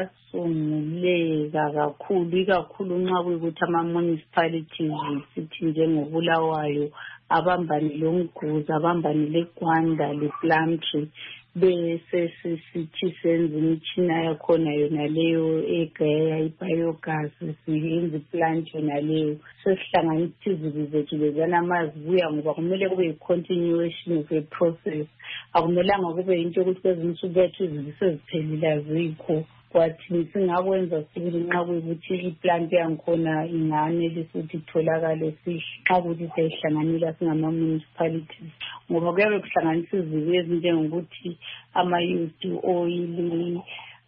lungasunguleka kakhulu, ikakhulu nxa kuyikuthi ama-municipalities sithi njengobulawayo abambane loMguzi, abambane leGwanda, lePlumtree, bese sithi senze imitshina yakhona yona leyo egaya ibiogas, siyenze iplant yona leyo, sesihlanganisa izibi zethu lezana amazibuya ngoba kumele kube yi-continuation of a process. Akumelanga kube yinto yokuthi kwezinye insuku bethu izibi seziphelile azikho. Kwathi singakwenza sibili nxa kuyikuthi iplant yangikhona inganelisa ukuthi itholakale nxa kuthi siyihlanganela singama-municipalities, ngoba kuyabe kuhlanganisa izibi ezinjengokuthi ama-used oil,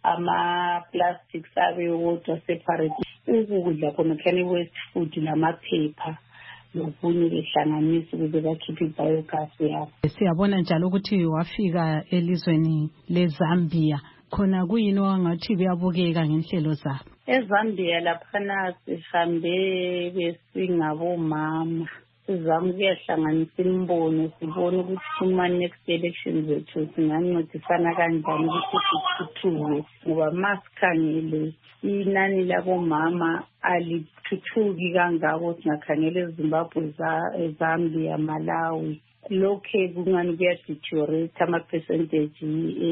ama-plastics abe wodwa separate, ukudla khona kuyani waste food lamaphepha lokunye behlanganisa ukuze bakhiphe i-biogas yabo. Siyabona njalo ukuthi wafika elizweni leZambia, khona kuyini wangathi kuyabukeka ngenhlelo zabo? EZambia laphana sihambe besingabomama, sizama ukuyahlanganisa imbono, sibone ukuthi kuma-next elections zethu singancedisana kanjani ukuthi sithuthuke, ngoba masikhangele inani labomama alithuthuki kangako singakhangela eZimbabwe, eZambia, Malawi. Lokhe kungani kuyadeteriorate ama-percentage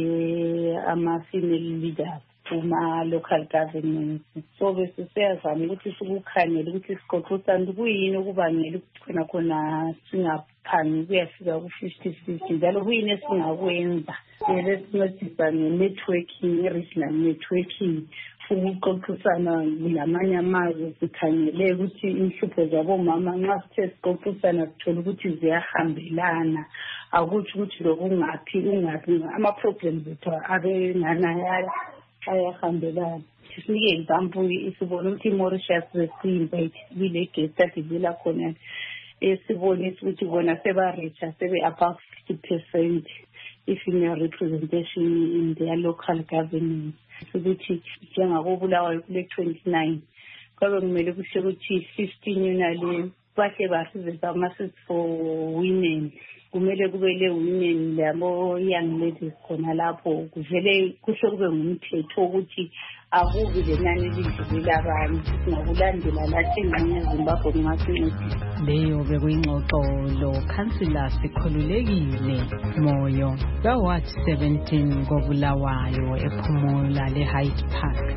ama-female leaders kuma-local governments. So besisiyazama ukuthi sikukhangele ukuthi siqoqosane kuyini okubangela ukuthi khona singaphangi kuyafika ku-50-50, njalo kuyini esingakwenza. Lesincedisa nge-networking, i-regional networking ukuxoxisana lamanye amazwe sikhangele ukuthi inhlupho zabomama nxa sithe sixoxisana sithola ukuthi ziyahambelana akutsho ukuthi lokungaphi ama-problems ethu abe ayahambelana. Sinike example sibona ukuthi i-Mauritius siyinvite kule guest study vela khona esibonisa ukuthi bona seba-reacha sebe-above 50% i-female representation in their local governance. Ukuthi njengakobulawayo kule 29 kwabe kumele kusho ukuthi 15 yonale bahle ba-reserve ama-seats for women. Kumele kube le women labo young ladies khona lapho kuvele kusho kube ngumthetho ukuthi akubi lenani elidlulela abanye singakulandela lathi ingxenye eZimbabwe kungasincedisa. Leyo bekuyingxoxo lo Councillor Sikhululekile Moyo kaWard 17 koBulawayo ephumula leHyde Park.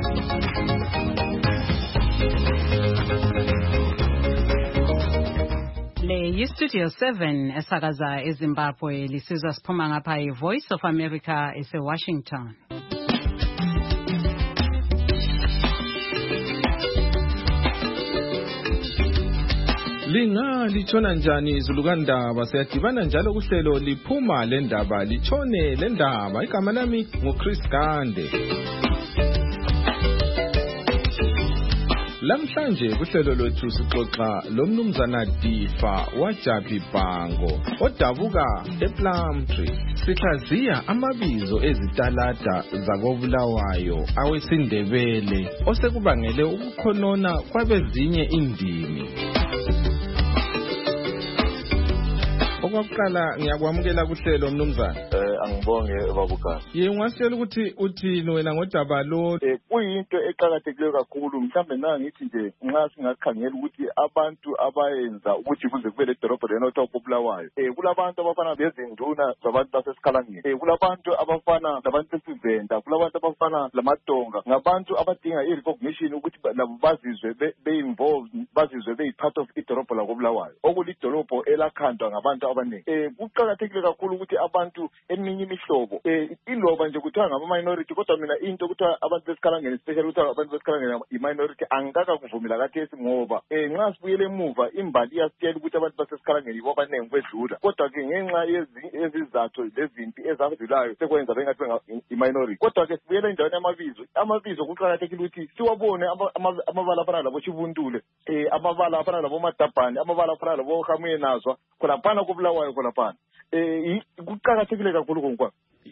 Le yiStudio 7 esakaza eZimbabwe lisizwa siphuma ngapha iVoice of America eseWashington. Linga litshona njani izulukandaba siyadibana njalo kuhlelo liphuma lendaba litshone lendaba igama lami nguChris Gande. Lamhlanje kuhlelo lwethu sixoxa lomnumzana Difa waJabi Bhango odabuka ePlumtree. Sihlaziya amabizo ezitalada zakobulawayo awesindebele osekubangele ukukhonona kwabezinye indimi. Okwaqala ngiyakwamukela kuhlelo mnumzana. Angibonge babukani. Ungasitshela ukuthi uthini wena ngodaba lo? Kuyinto eqhakathekileyo kakhulu mhlambe nanga ngithi nje nxa singakhangela ukuthi abantu abayenza ukuthi kuze kube ledolobho lenotho kopulawayo. Kulabantu abafana bezinduna zabantu basesikhalangeni. Kulabantu abafana labantu besivenda, kulabantu abafana lamadonga. Ngabantu abadinga i-recognition ukuthi labo bazizwe be-involved, bazizwe be-part of idolobho lakobulawayo. Okulidolobho elakhandwa ngabantu abaningi. Kuqhakathekile kakhulu ukuthi abantu eminye imihlobo iloba nje kuthiwa ngama-minority kodwa mina into kuthiwa abantu besikhalangeni especially kuthiwa abantu besikhalangeni i-minority angikakakuvumela kathesi ngoba nxa sibuyele emuva imbali iyasitshela ukuthi abantu basesikhalangeni yibo abaningi kwedlula kodwa-ke ngenxa yezizathu lezimpi ezadlulayo sekwenza bengathi i-minority. Kodwa-ke sibuyele endaweni amabizo kuqakathekile ukuthi siwabone amabala afana labo Chivuntule, amabala afana labo Matabhani, amabala afana labo Hamuye Nazwa kholaphana kobulawayo kholaphana. Kuqakathekile kakhulu konke.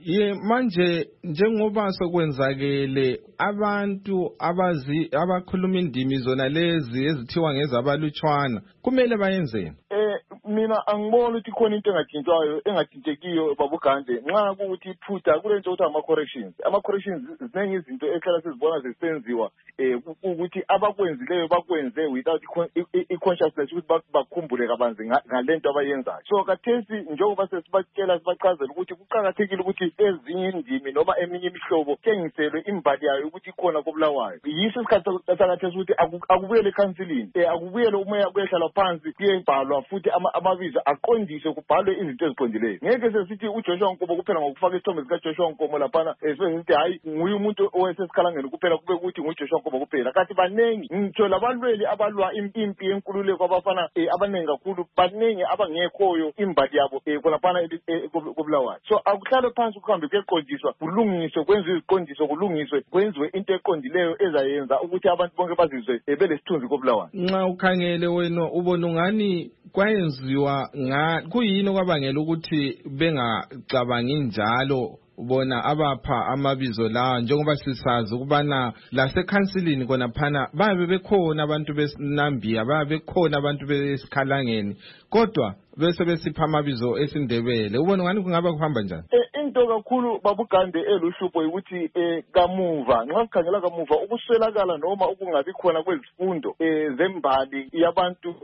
Manje njengoba sokwenzakele abantu abakhuluma indimi zona lezi ezithiwa ngezabalutshwana kumele bayenzeni? Mina angiboni ukuthi khona into engathintekiyo babugande nxa kuuthi iphutha kulento ukuthi ama-corrections ziningi izinto ehlala sizibona zisenziwa ukuthi abakwenzileyo bakwenze without i-consciousness ukuthi bakhumbule kabanzi ngalento abayenzayo. So kathesi njengoba sesibatshela sibachazela ukuthi kuqakathekile ukuthi ezinye indimi noma eminye imihlobo kengiselwe imbali yayo ukuthi ikhona kobulawayo. Yiso isikhathi sakathesi ukuthi akubuyele ekhansilini, akubuyele umoya kuyehlala phansi kuyebhalwa futhi amabizo aqondiswe kubhalwe izinto eziqondileyo. Ngeke sesithi uJoshua Nkomo kuphela ngokufaka isithombe sikaJoshua Nkomo laphana sithi hayi nguye umuntu owesesikhalangeni kuphela kube ukuthi nguJoshua Nkomo kuphela. Kanti baningi ngitsho labalweli abalwa impi yenkululeko abafana abaningi kakhulu baningi abangekhoyo imbali yabo kholaphana kobulawayo. So akuhlale phansi kuhambe kuyeqondiswa kulungiswe kwenziwe iziqondiso kulungiswe kwenziwe into eqondileyo ezayenza ukuthi abantu bonke bazizwe belesithunzi kobulawayo. Nxa ukhangele wena ubona ungani kwayenziwa kuyini okwabangela ukuthi bengacabangi njalo bona abapha amabizo lawa njengoba sisazi ukubana lasekhansilini kona phana babe bekhona abantu besinambiya babe bekhona abantu besikhalangeni kodwa bese besipha amabizo esindebele. Ubona ngani kungaba kuhamba njani? Into kakhulu babugande eluhlupho ukuthi kamuva nxa sikhangela kamuva ukuswelakala noma ukungabi khona kwezifundo zembali yabantu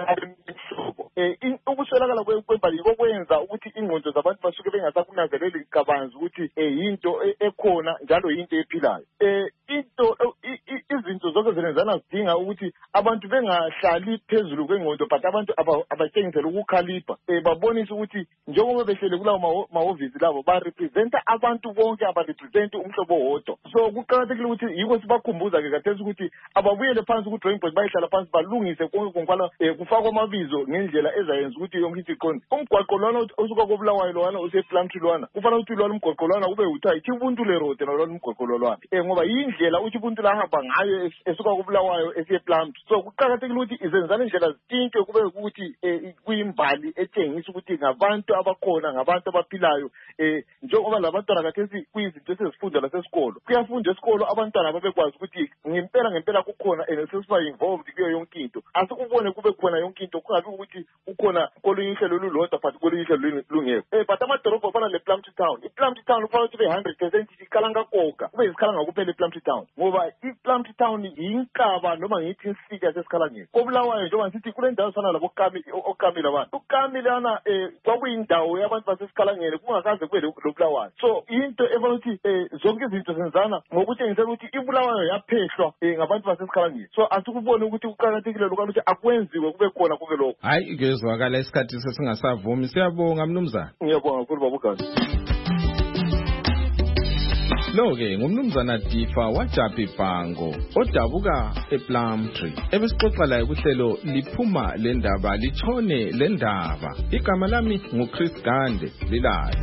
ukuswelakala kwembali kokwenza ukuthi ingqondo zabantu basuke bengasakunanzeleli kabanzi ukuthi yinto ekhona njalo yinto ephilayo. izinto zonke zenezana zidinga ukuthi abantu bengahlali phezulu kwengqondo but abantu abatshengisele ukukhalipha babonise ukuthi njengoba behlele kulawo mahhovisi labo barepresenta abantu bonke abarepresenti umhlobo wodwa. So kuqakathekile ukuthi yiko sibakhumbuza ke kathesi ukuthi ababuyele phansi ku drawing board bayihlala phansi balungise konke konkwala kufakwa amabizo ngendlela ezayenza ukuthi yonke into iqonde. Umgwaqo lwana osuka koBulawayo lwana usePlumtree lwana kufanele ukuthi lwana umgwaqo lwana kube uthiwa Ubuntu le road nalwana umgwaqo lwana ngoba yindlela uthi Ubuntu la hamba ngayo esuka koBulawayo esiyePlumtree. So kuqakathekile ukuthi izenzana indlela zithinke kube ukuthi kuyimbali etshengisa ukuthi ngabantu abakhona ngabantu abaphilayo njengoba labantwana kathesi kuyizinto esezifunda lasesikolo kuyafundwa esikolo abantwana babekwazi ukuthi ngempela kukhona sesiba involved kuyo yonke into asikubone kube khona yonke into kungabi ukuthi ukhona kolunye uhlelo olulodwa but kolunye uhlelo lungekho but amadolobha afana lePlumtree town iPlumtree town kufanele ukuthi 100% isikhala ngakoka kube isikhala ngakuphela iPlumtree town ngoba iPlumtree town yinkaba noma ngithi insika sesikhalangeni koBulawayo njengoba ngithi kule ndawo sana labo okamile abantu ukamile ana kwakuyindawo yabantu basesikhalangeni kungakaze kube loBulawayo. So into efanele ukuthi zonke izinto zenzana ngokutshengisa ukuthi iBulawayo yaphehlwa ngabantu basesikhalangeni. So asikubone ukuthi kuqakathekile lokho ukuthi akwenziwe kube khona kube lokho. Hayi ngezwakala isikhathi sesingasavumi. Siyabonga mnumzana. Ngiyabonga kakhulu babugazi. Lo-ke ngumnumzana Difa waJaphi Bhango odabuka ePlumtree ebesixoxa laye kuhlelo liphuma le ndaba litshone le ndaba. Igama lami nguChris Gande lilayo.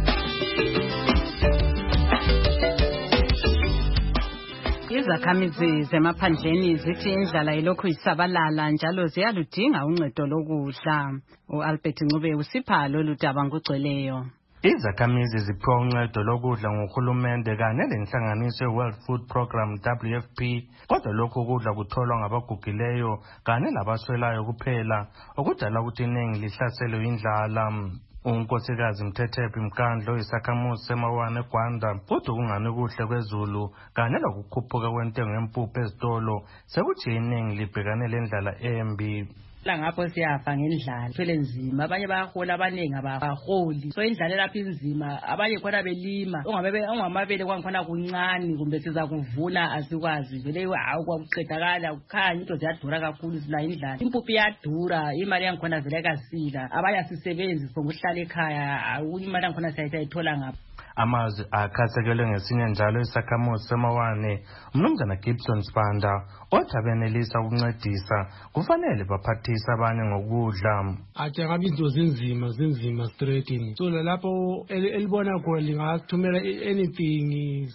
Izakhamizi zemaphandleni zithi indlala ilokhu isabalala njalo ziyaludinga uncedo lokudla. uAlbert Ncube usipha lolu daba ngugcweleyo. Izakhamizi ziphiwa uncedo lokudla nguhulumende kanye lenhlanganiso ye-World Food Program WFP, kodwa lokhu kudla kutholwa ngabagugileyo kanye labaswelayo kuphela, okudala ukuthi iningi lihlaselwe indlala. Unkosikazi Mthethephi Mkandlo isakhamuzi seMawane eGwanda kodwa kungani kuhle kwezulu kanye lokukhuphuka kwentengo yempuphu ezitolo sekuthi iningi libhekane lendlala embi. Ngapho siyafa ngendlala thwele nzima abanye bayahola abaningi abaholi so indlala lapha inzima abanye khona belima ongamabele kwangikhona kuncane kumbe siza kuvuna asikwazi vele hawu kwakuqedakala kukhanya into ziyadura kakhulu sila indlala impuphu iyadura imali yangikhona vele kasila abanye asisebenzi sokuhlala ekhaya imali yangikhona siyayithola ngapha. Amazwi akhasekelwe ngesinye njalo isakhamuzi seMawane umnumzana Gibson Sibanda othi abenelisa ukuncedisa kufanele baphathise abanye ngokudla. Athi ngabe izinto zinzima straight so lapho elibona khona lingathumela anything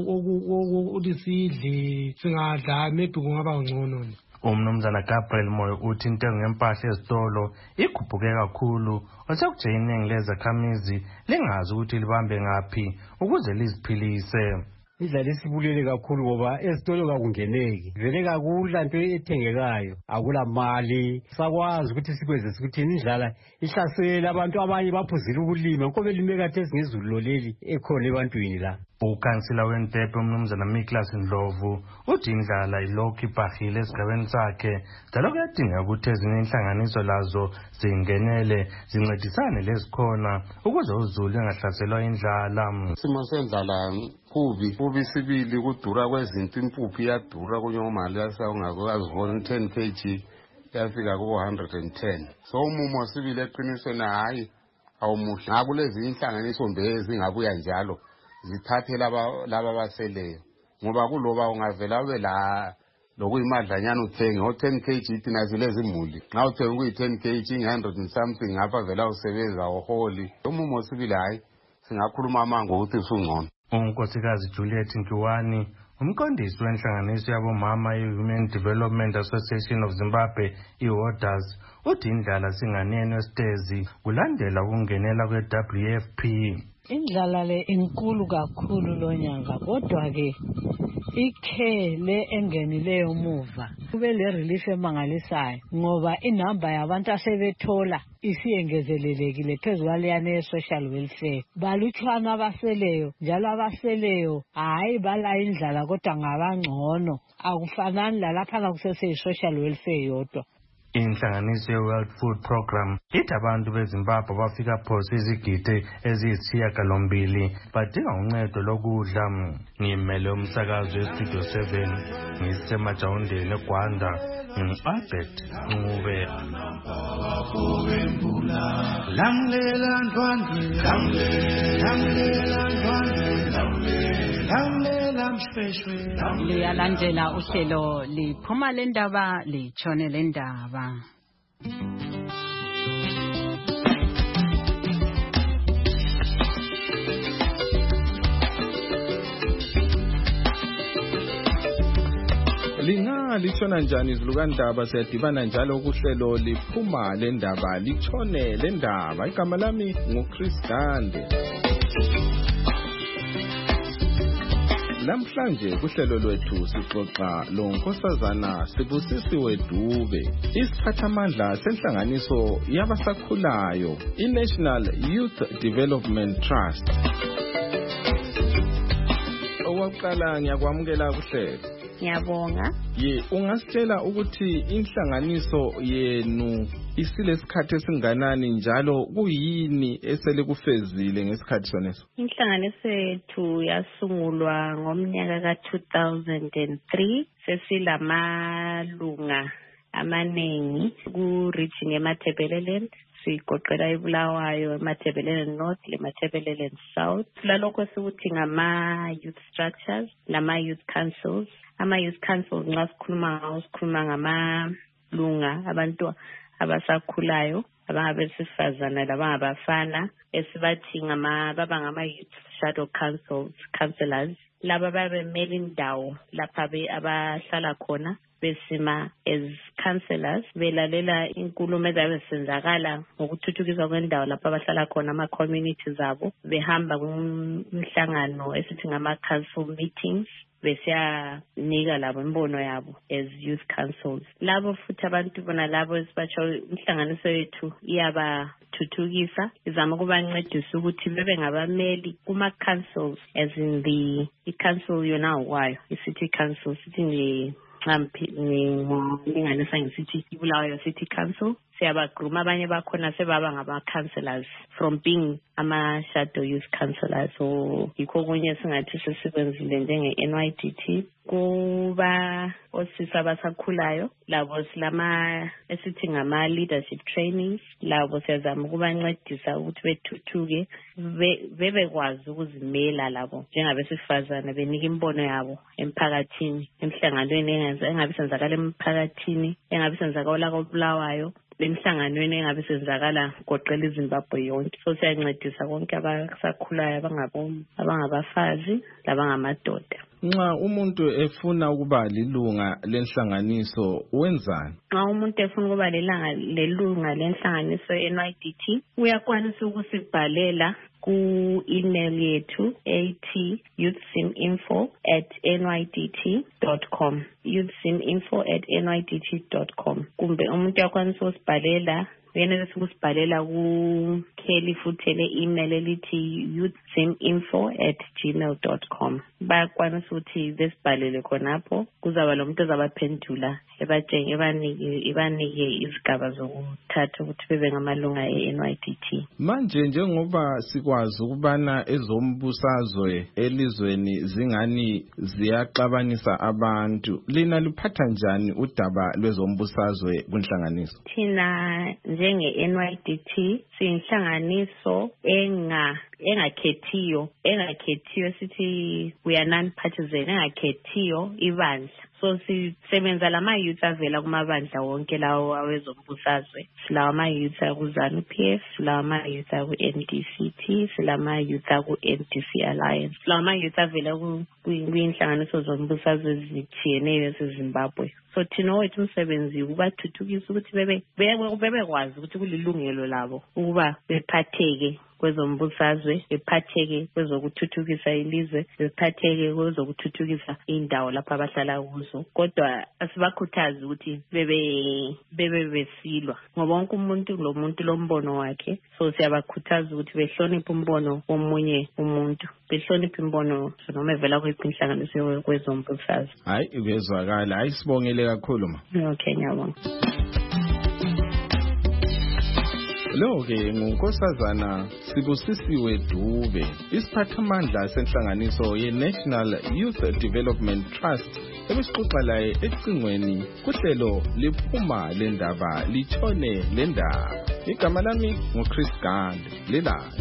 ukuthi sidle singadla maybe kungaba ngcono. Umnumzana Gabriel Moyo uthi intengo yempahla ezitolo ikhuphuke kakhulu osekuthi iningi lezakhamizi lingazi ukuthi libambe ngaphi ukuze liziphilise. Indlela esibulele kakhulu ngoba ezitolo kakungeneki vele kakudla into ethengekayo akula mali sakwazi ukuthi sikwenze ukuthi indlala ihlasela abantu abanye baphuzile ukulima ngoba belime kade singezulu loleli ekhona ebantwini la. Ukansila weNtepe umnumzana Miklas Ndlovu uthi indlala ilokhu ibhahile esigabeni sakhe njalo kuyadingeka ukuthi ezinye inhlanganiso lazo zingenele zincedisane lezikhona ukuze uzulu engahlaselwa indlala. Simo sendlala kubi sibili kudura kwezinto impuphu iyadura kunyomali yasawungakazivona 10 kg yafika ku 110. So umumo sibili eqinisweni hayi awumuhle ngakulezi inhlanganiso mbezi ngabuya njalo zithathe laba baseleyo ngoba kuloba ungavela ube la lokuyimadlanyana uthenge o10 kg thina zilezi imuli nxa uthenga kuyi10 kg 100 and something ngapha vela usebenza oholi umumo sibili hayi singakhuluma amango ukuthi usungcono. Unkosikazi Juliet Nkiwani umqondisi wenhlanganiso yabomama i-Women Development Association of Zimbabwe i-Warders uthi indlala singaneno esitezi kulandela ukungenela kwe-WFP. Indlala le inkulu kakhulu lo nyanga kodwa ke ikhe le engenileyo muva kube le relief emangalisayo ngoba inamba yabantu asebethola isiyengezelelekile phezulu kwaleyane social welfare balutshwana abaseleyo njalo abaseleyo hayi bala indlala kodwa ngabangcono akufanani lalaphana kusese social welfare yodwa. Inhlanganiso ye-World Food Program ithi abantu beZimbabwe bafika phose izigidi eziyisishiyagalombili badinga uncedo lokudla. Ngimele umsakazo weStudio 7 ngisemajawundeni eGwanda ngu-Albert Ncube. Liyalandela uhlelo liphuma lendaba litshone lendaba. Litshona njani izilukandaba siyadibana njalo kuhlelo liphuma lendaba litshone lendaba. Igama lami nguChris Gande. Namhlanje kuhlelo lwethu sixoxa lonkosazana Sibusisiwe Dube, isiphathamandla senhlanganiso yabasakhulayo iNational Youth Development Trust. Owakuqala ngiyakwamukela kuhlelo. Ngiyabonga. Ungasitshela ukuthi inhlanganiso yenu isilesikhathi esinganani njalo kuyini esele kufezile ngesikhathi soneso? Inhlanganiso yethu yasungulwa ngomnyaka ka-2003. Sesilamalunga amaningi ku-region yeMatabeleland. Sigoqela iBulawayo, eMatabeleland North, leMatabeleland South. Lalokho sikuthi ngama-youth structures, lama-youth councils. Ama-youth councils nxa sikhuluma ngamalunga abantu abasakhulayo, abangabesifazana labangabafana, esibathi baba ngama-youth shadow councillors. Laba babemele indawo lapha abahlala khona besima as councillors, belalela inkulumo ezabe senzakala ngokuthuthukiswa kwendawo lapha abahlala khona, ama-communities abo, behamba kumhlangano esithi ngama-council meetings, besiyanika labo imbono yabo as youth councils. Labo futhi abantu bona labo esibatsho inhlanganiso yethu iyabathuthukisa, izama ukubancedisa ukuthi bebe ngabameli kuma-councils, as in i-council yona wayo, i-city council, sithi ngingalinganisa ngisithi iBulawayo City Council. Siyabagruma abanye bakhona sebaba ngama-councillors from being ama-shadow youth councillors. So yikho kunye singathi sesikwenzile njenge-NYDT. Kuba osisi abasakhulayo labo silama esithi ngama-leadership trainings, labo siyazama ukubancedisa ukuthi bethuthuke, bebekwazi ukuzimela labo njengabesifazane, benika imbono yabo emphakathini, emhlanganweni engabe senzakala emphakathini, engabe senzakala koBulawayo, emhlanganweni engabe senzakala goqela iZimbabwe yonke. So siyancedisa konke abasakhulayo abangabafazi labangamadoda. Nxa umuntu efuna ukuba lilunga lenhlanganiso wenzani? Nxa umuntu efuna ukuba lilunga lenhlanganiso NYDT, uyakwanisa ukusibhalela ku-email yethu ethi youthsiminfo@nydt.com, youthsiminfo@nydt.com. Kumbe umuntu uyakwanisa ukusibhalela, uyenelisa ukusibhalela kukheli futhi le-email elithi youthsiminfo@gmail.com. Bayakwanisa ukuthi besibhalele khonapho, kuzaba lo muntu ozabaphendula ibanike izigaba zokuthatha ukuthi bebe ngamalunga e-NYDT. Manje njengoba sikwazi ukubana ezombusazwe elizweni zingani ziyaxabanisa abantu, lina luphatha njani udaba lwezombusazwe kunhlanganiso? Thina njenge-NYDT siyinhlanganiso engakhethiyo sithi we are non-partisan, engakhethiyo ibandla. So sisebenza lama-youth avela kumabandla wonke lawo awezombusazwe. Silawa ama-youth akuZANU-PF, silawa ama-youth aku-NDCT, silawa ama-youth aku-NDC Alliance, silawa ama-youth avela kuyinhlanganiso zombusazwe ezithiyeneyo ezimbabwe. So thina wethu umsebenzi ukubathuthukisa ukuthi bebekwazi ukuthi kulilungelo labo ukuba bephatheke kwezombusazwe, bephatheke kwezokuthuthukisa ilizwe, bephatheke kwezokuthuthukisa indawo lapho abahlala kuzo. Kodwa asibakhuthazi ukuthi bebe besilwa, ngoba wonke umuntu lombono wakhe. So siyabakhuthaza ukuthi behloniphe umbono womunye umuntu, behloniphe imbono noma evela kwinhlanganiso kwezombusazwe. Hayi, kezwakala. Hayi, sibongele kakhulu ma. Okay, ngiyabonga. Lo ke ngunkosazana Sibusisiwe Dube, isiphathamandla senhlanganiso ye-National Youth Development Trust ebesixoxa laye ecingweni kuhlelo liphuma lendaba litshone lendaba. Igama lami nguChris Gand. Lelani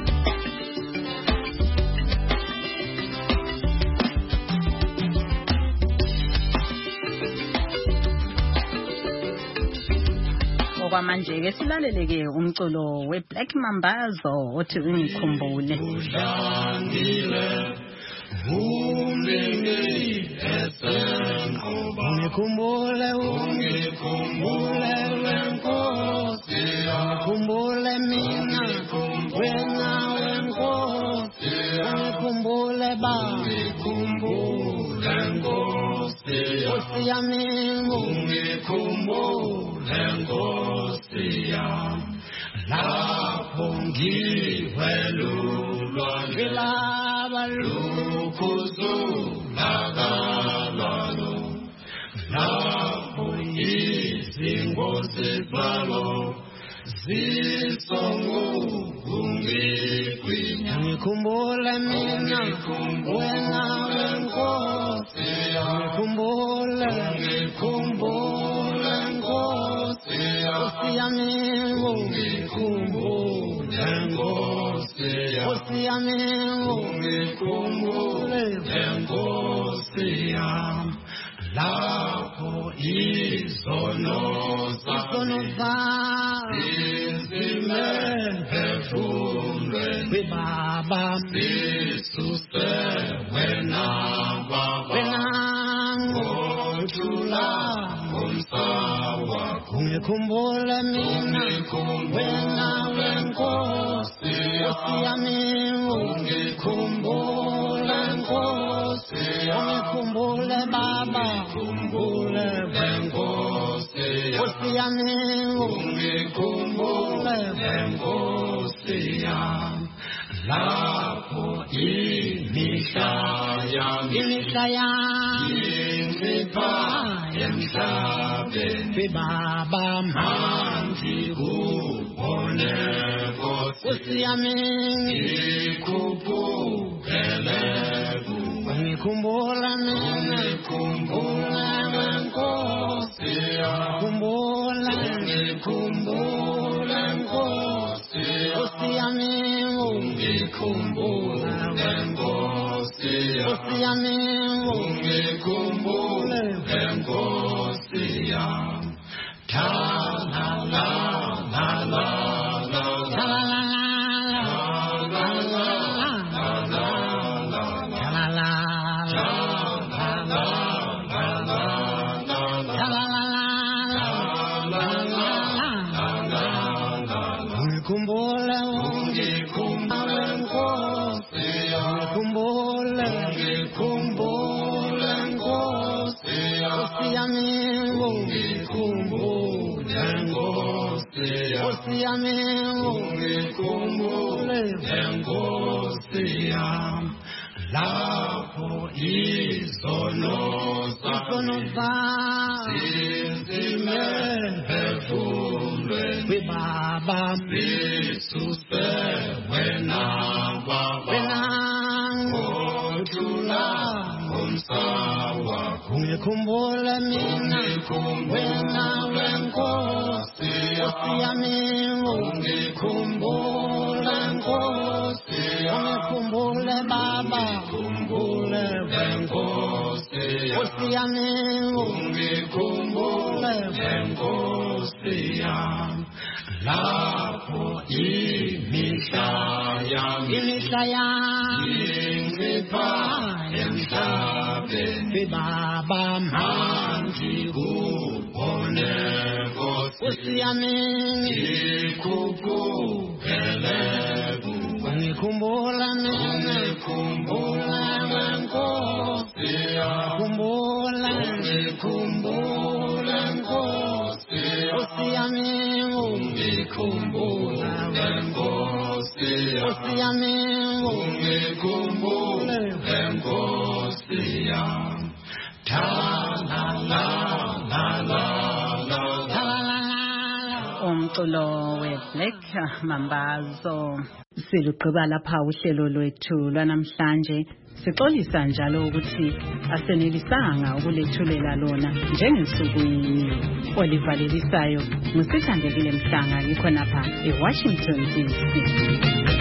kwamanje ke silaleleke umculo weBlack Mambazo othi ungikhumbule. Ungikhumbule ungikhumbule wenkosi, ungikhumbule mina wena wenkosi, ungikhumbule baba, ungikhumbule nkosi, nkosi yami ungikhumbule nkosi yami, lapho ngiwelulwa ngilaba lukhuzulakalalo, lapho izingozi zalo zisongugungigwinya. Ngikhumbule mina wena wenkosi, ngikhumbule ngikhumbule nkosi, nkosi yami ngikhumbule nkosi, nkosi yami ngikhumbule nkosi yami, lapho izono zimphefumulweni baba sisuse wena baba, wena ngothula ngomsawa, ungikhumbule mina wena wenkosi, nkosi yami ungikhumbule nkosi, ungikhumbule baba, ungikhumbule wenkosi, nkosi yami ungikhumbule wenkosi yami, lapho imihla yami incipha emhlabeni baba, mangikubone nkosi yami ngikhuphukele kuwe, ngikhumbula mina ngikhumbula wenkosi, ngikhumbula ngikhumbula nkosi, nkosi yami ungikhumbula wenkosi, nkosi yami ungikhumbule wenkosi yami, la la la la la la la. Ngikhumbule ungikhumbule nkosi, ngikhumbule ngikhumbule nkosi, nkosi yami ungikhumbule nkosi, nkosi yami ungikhumbule nkosi yami, lapho izono zimphefumulweni baba sisuse wena baba, wena ngothula ngomsawa, ungikhumbule mina wena wenkosi, nkosi yami ungikhumbule nkosi, ungikhumbule baba, ungikhumbule wenkosi, nkosi yami ungikhumbule wenkosi yami, lapho imihla yami incipha emhlabeni baba, mangikubone nkosi yami ngikhuphukele kuwe, ngikhumbula mina ngikhumbula wenkosi, ngikhumbula ngikhumbula nkosi, nkosi yami ungikhumbula wenkosi, nkosi yami ungikhumbule wenkosi yami, la la la la la la. umculo weBlack Mambazo. Siluqhiba lapha uhlelo lwethu lwanamhlanje. Sixolisa njalo ukuthi asenelisanga ukulethulela lona njengensukwini. Olivalelisayo ngusithandekile Mhlanga ngikhona lapha eWashington DC.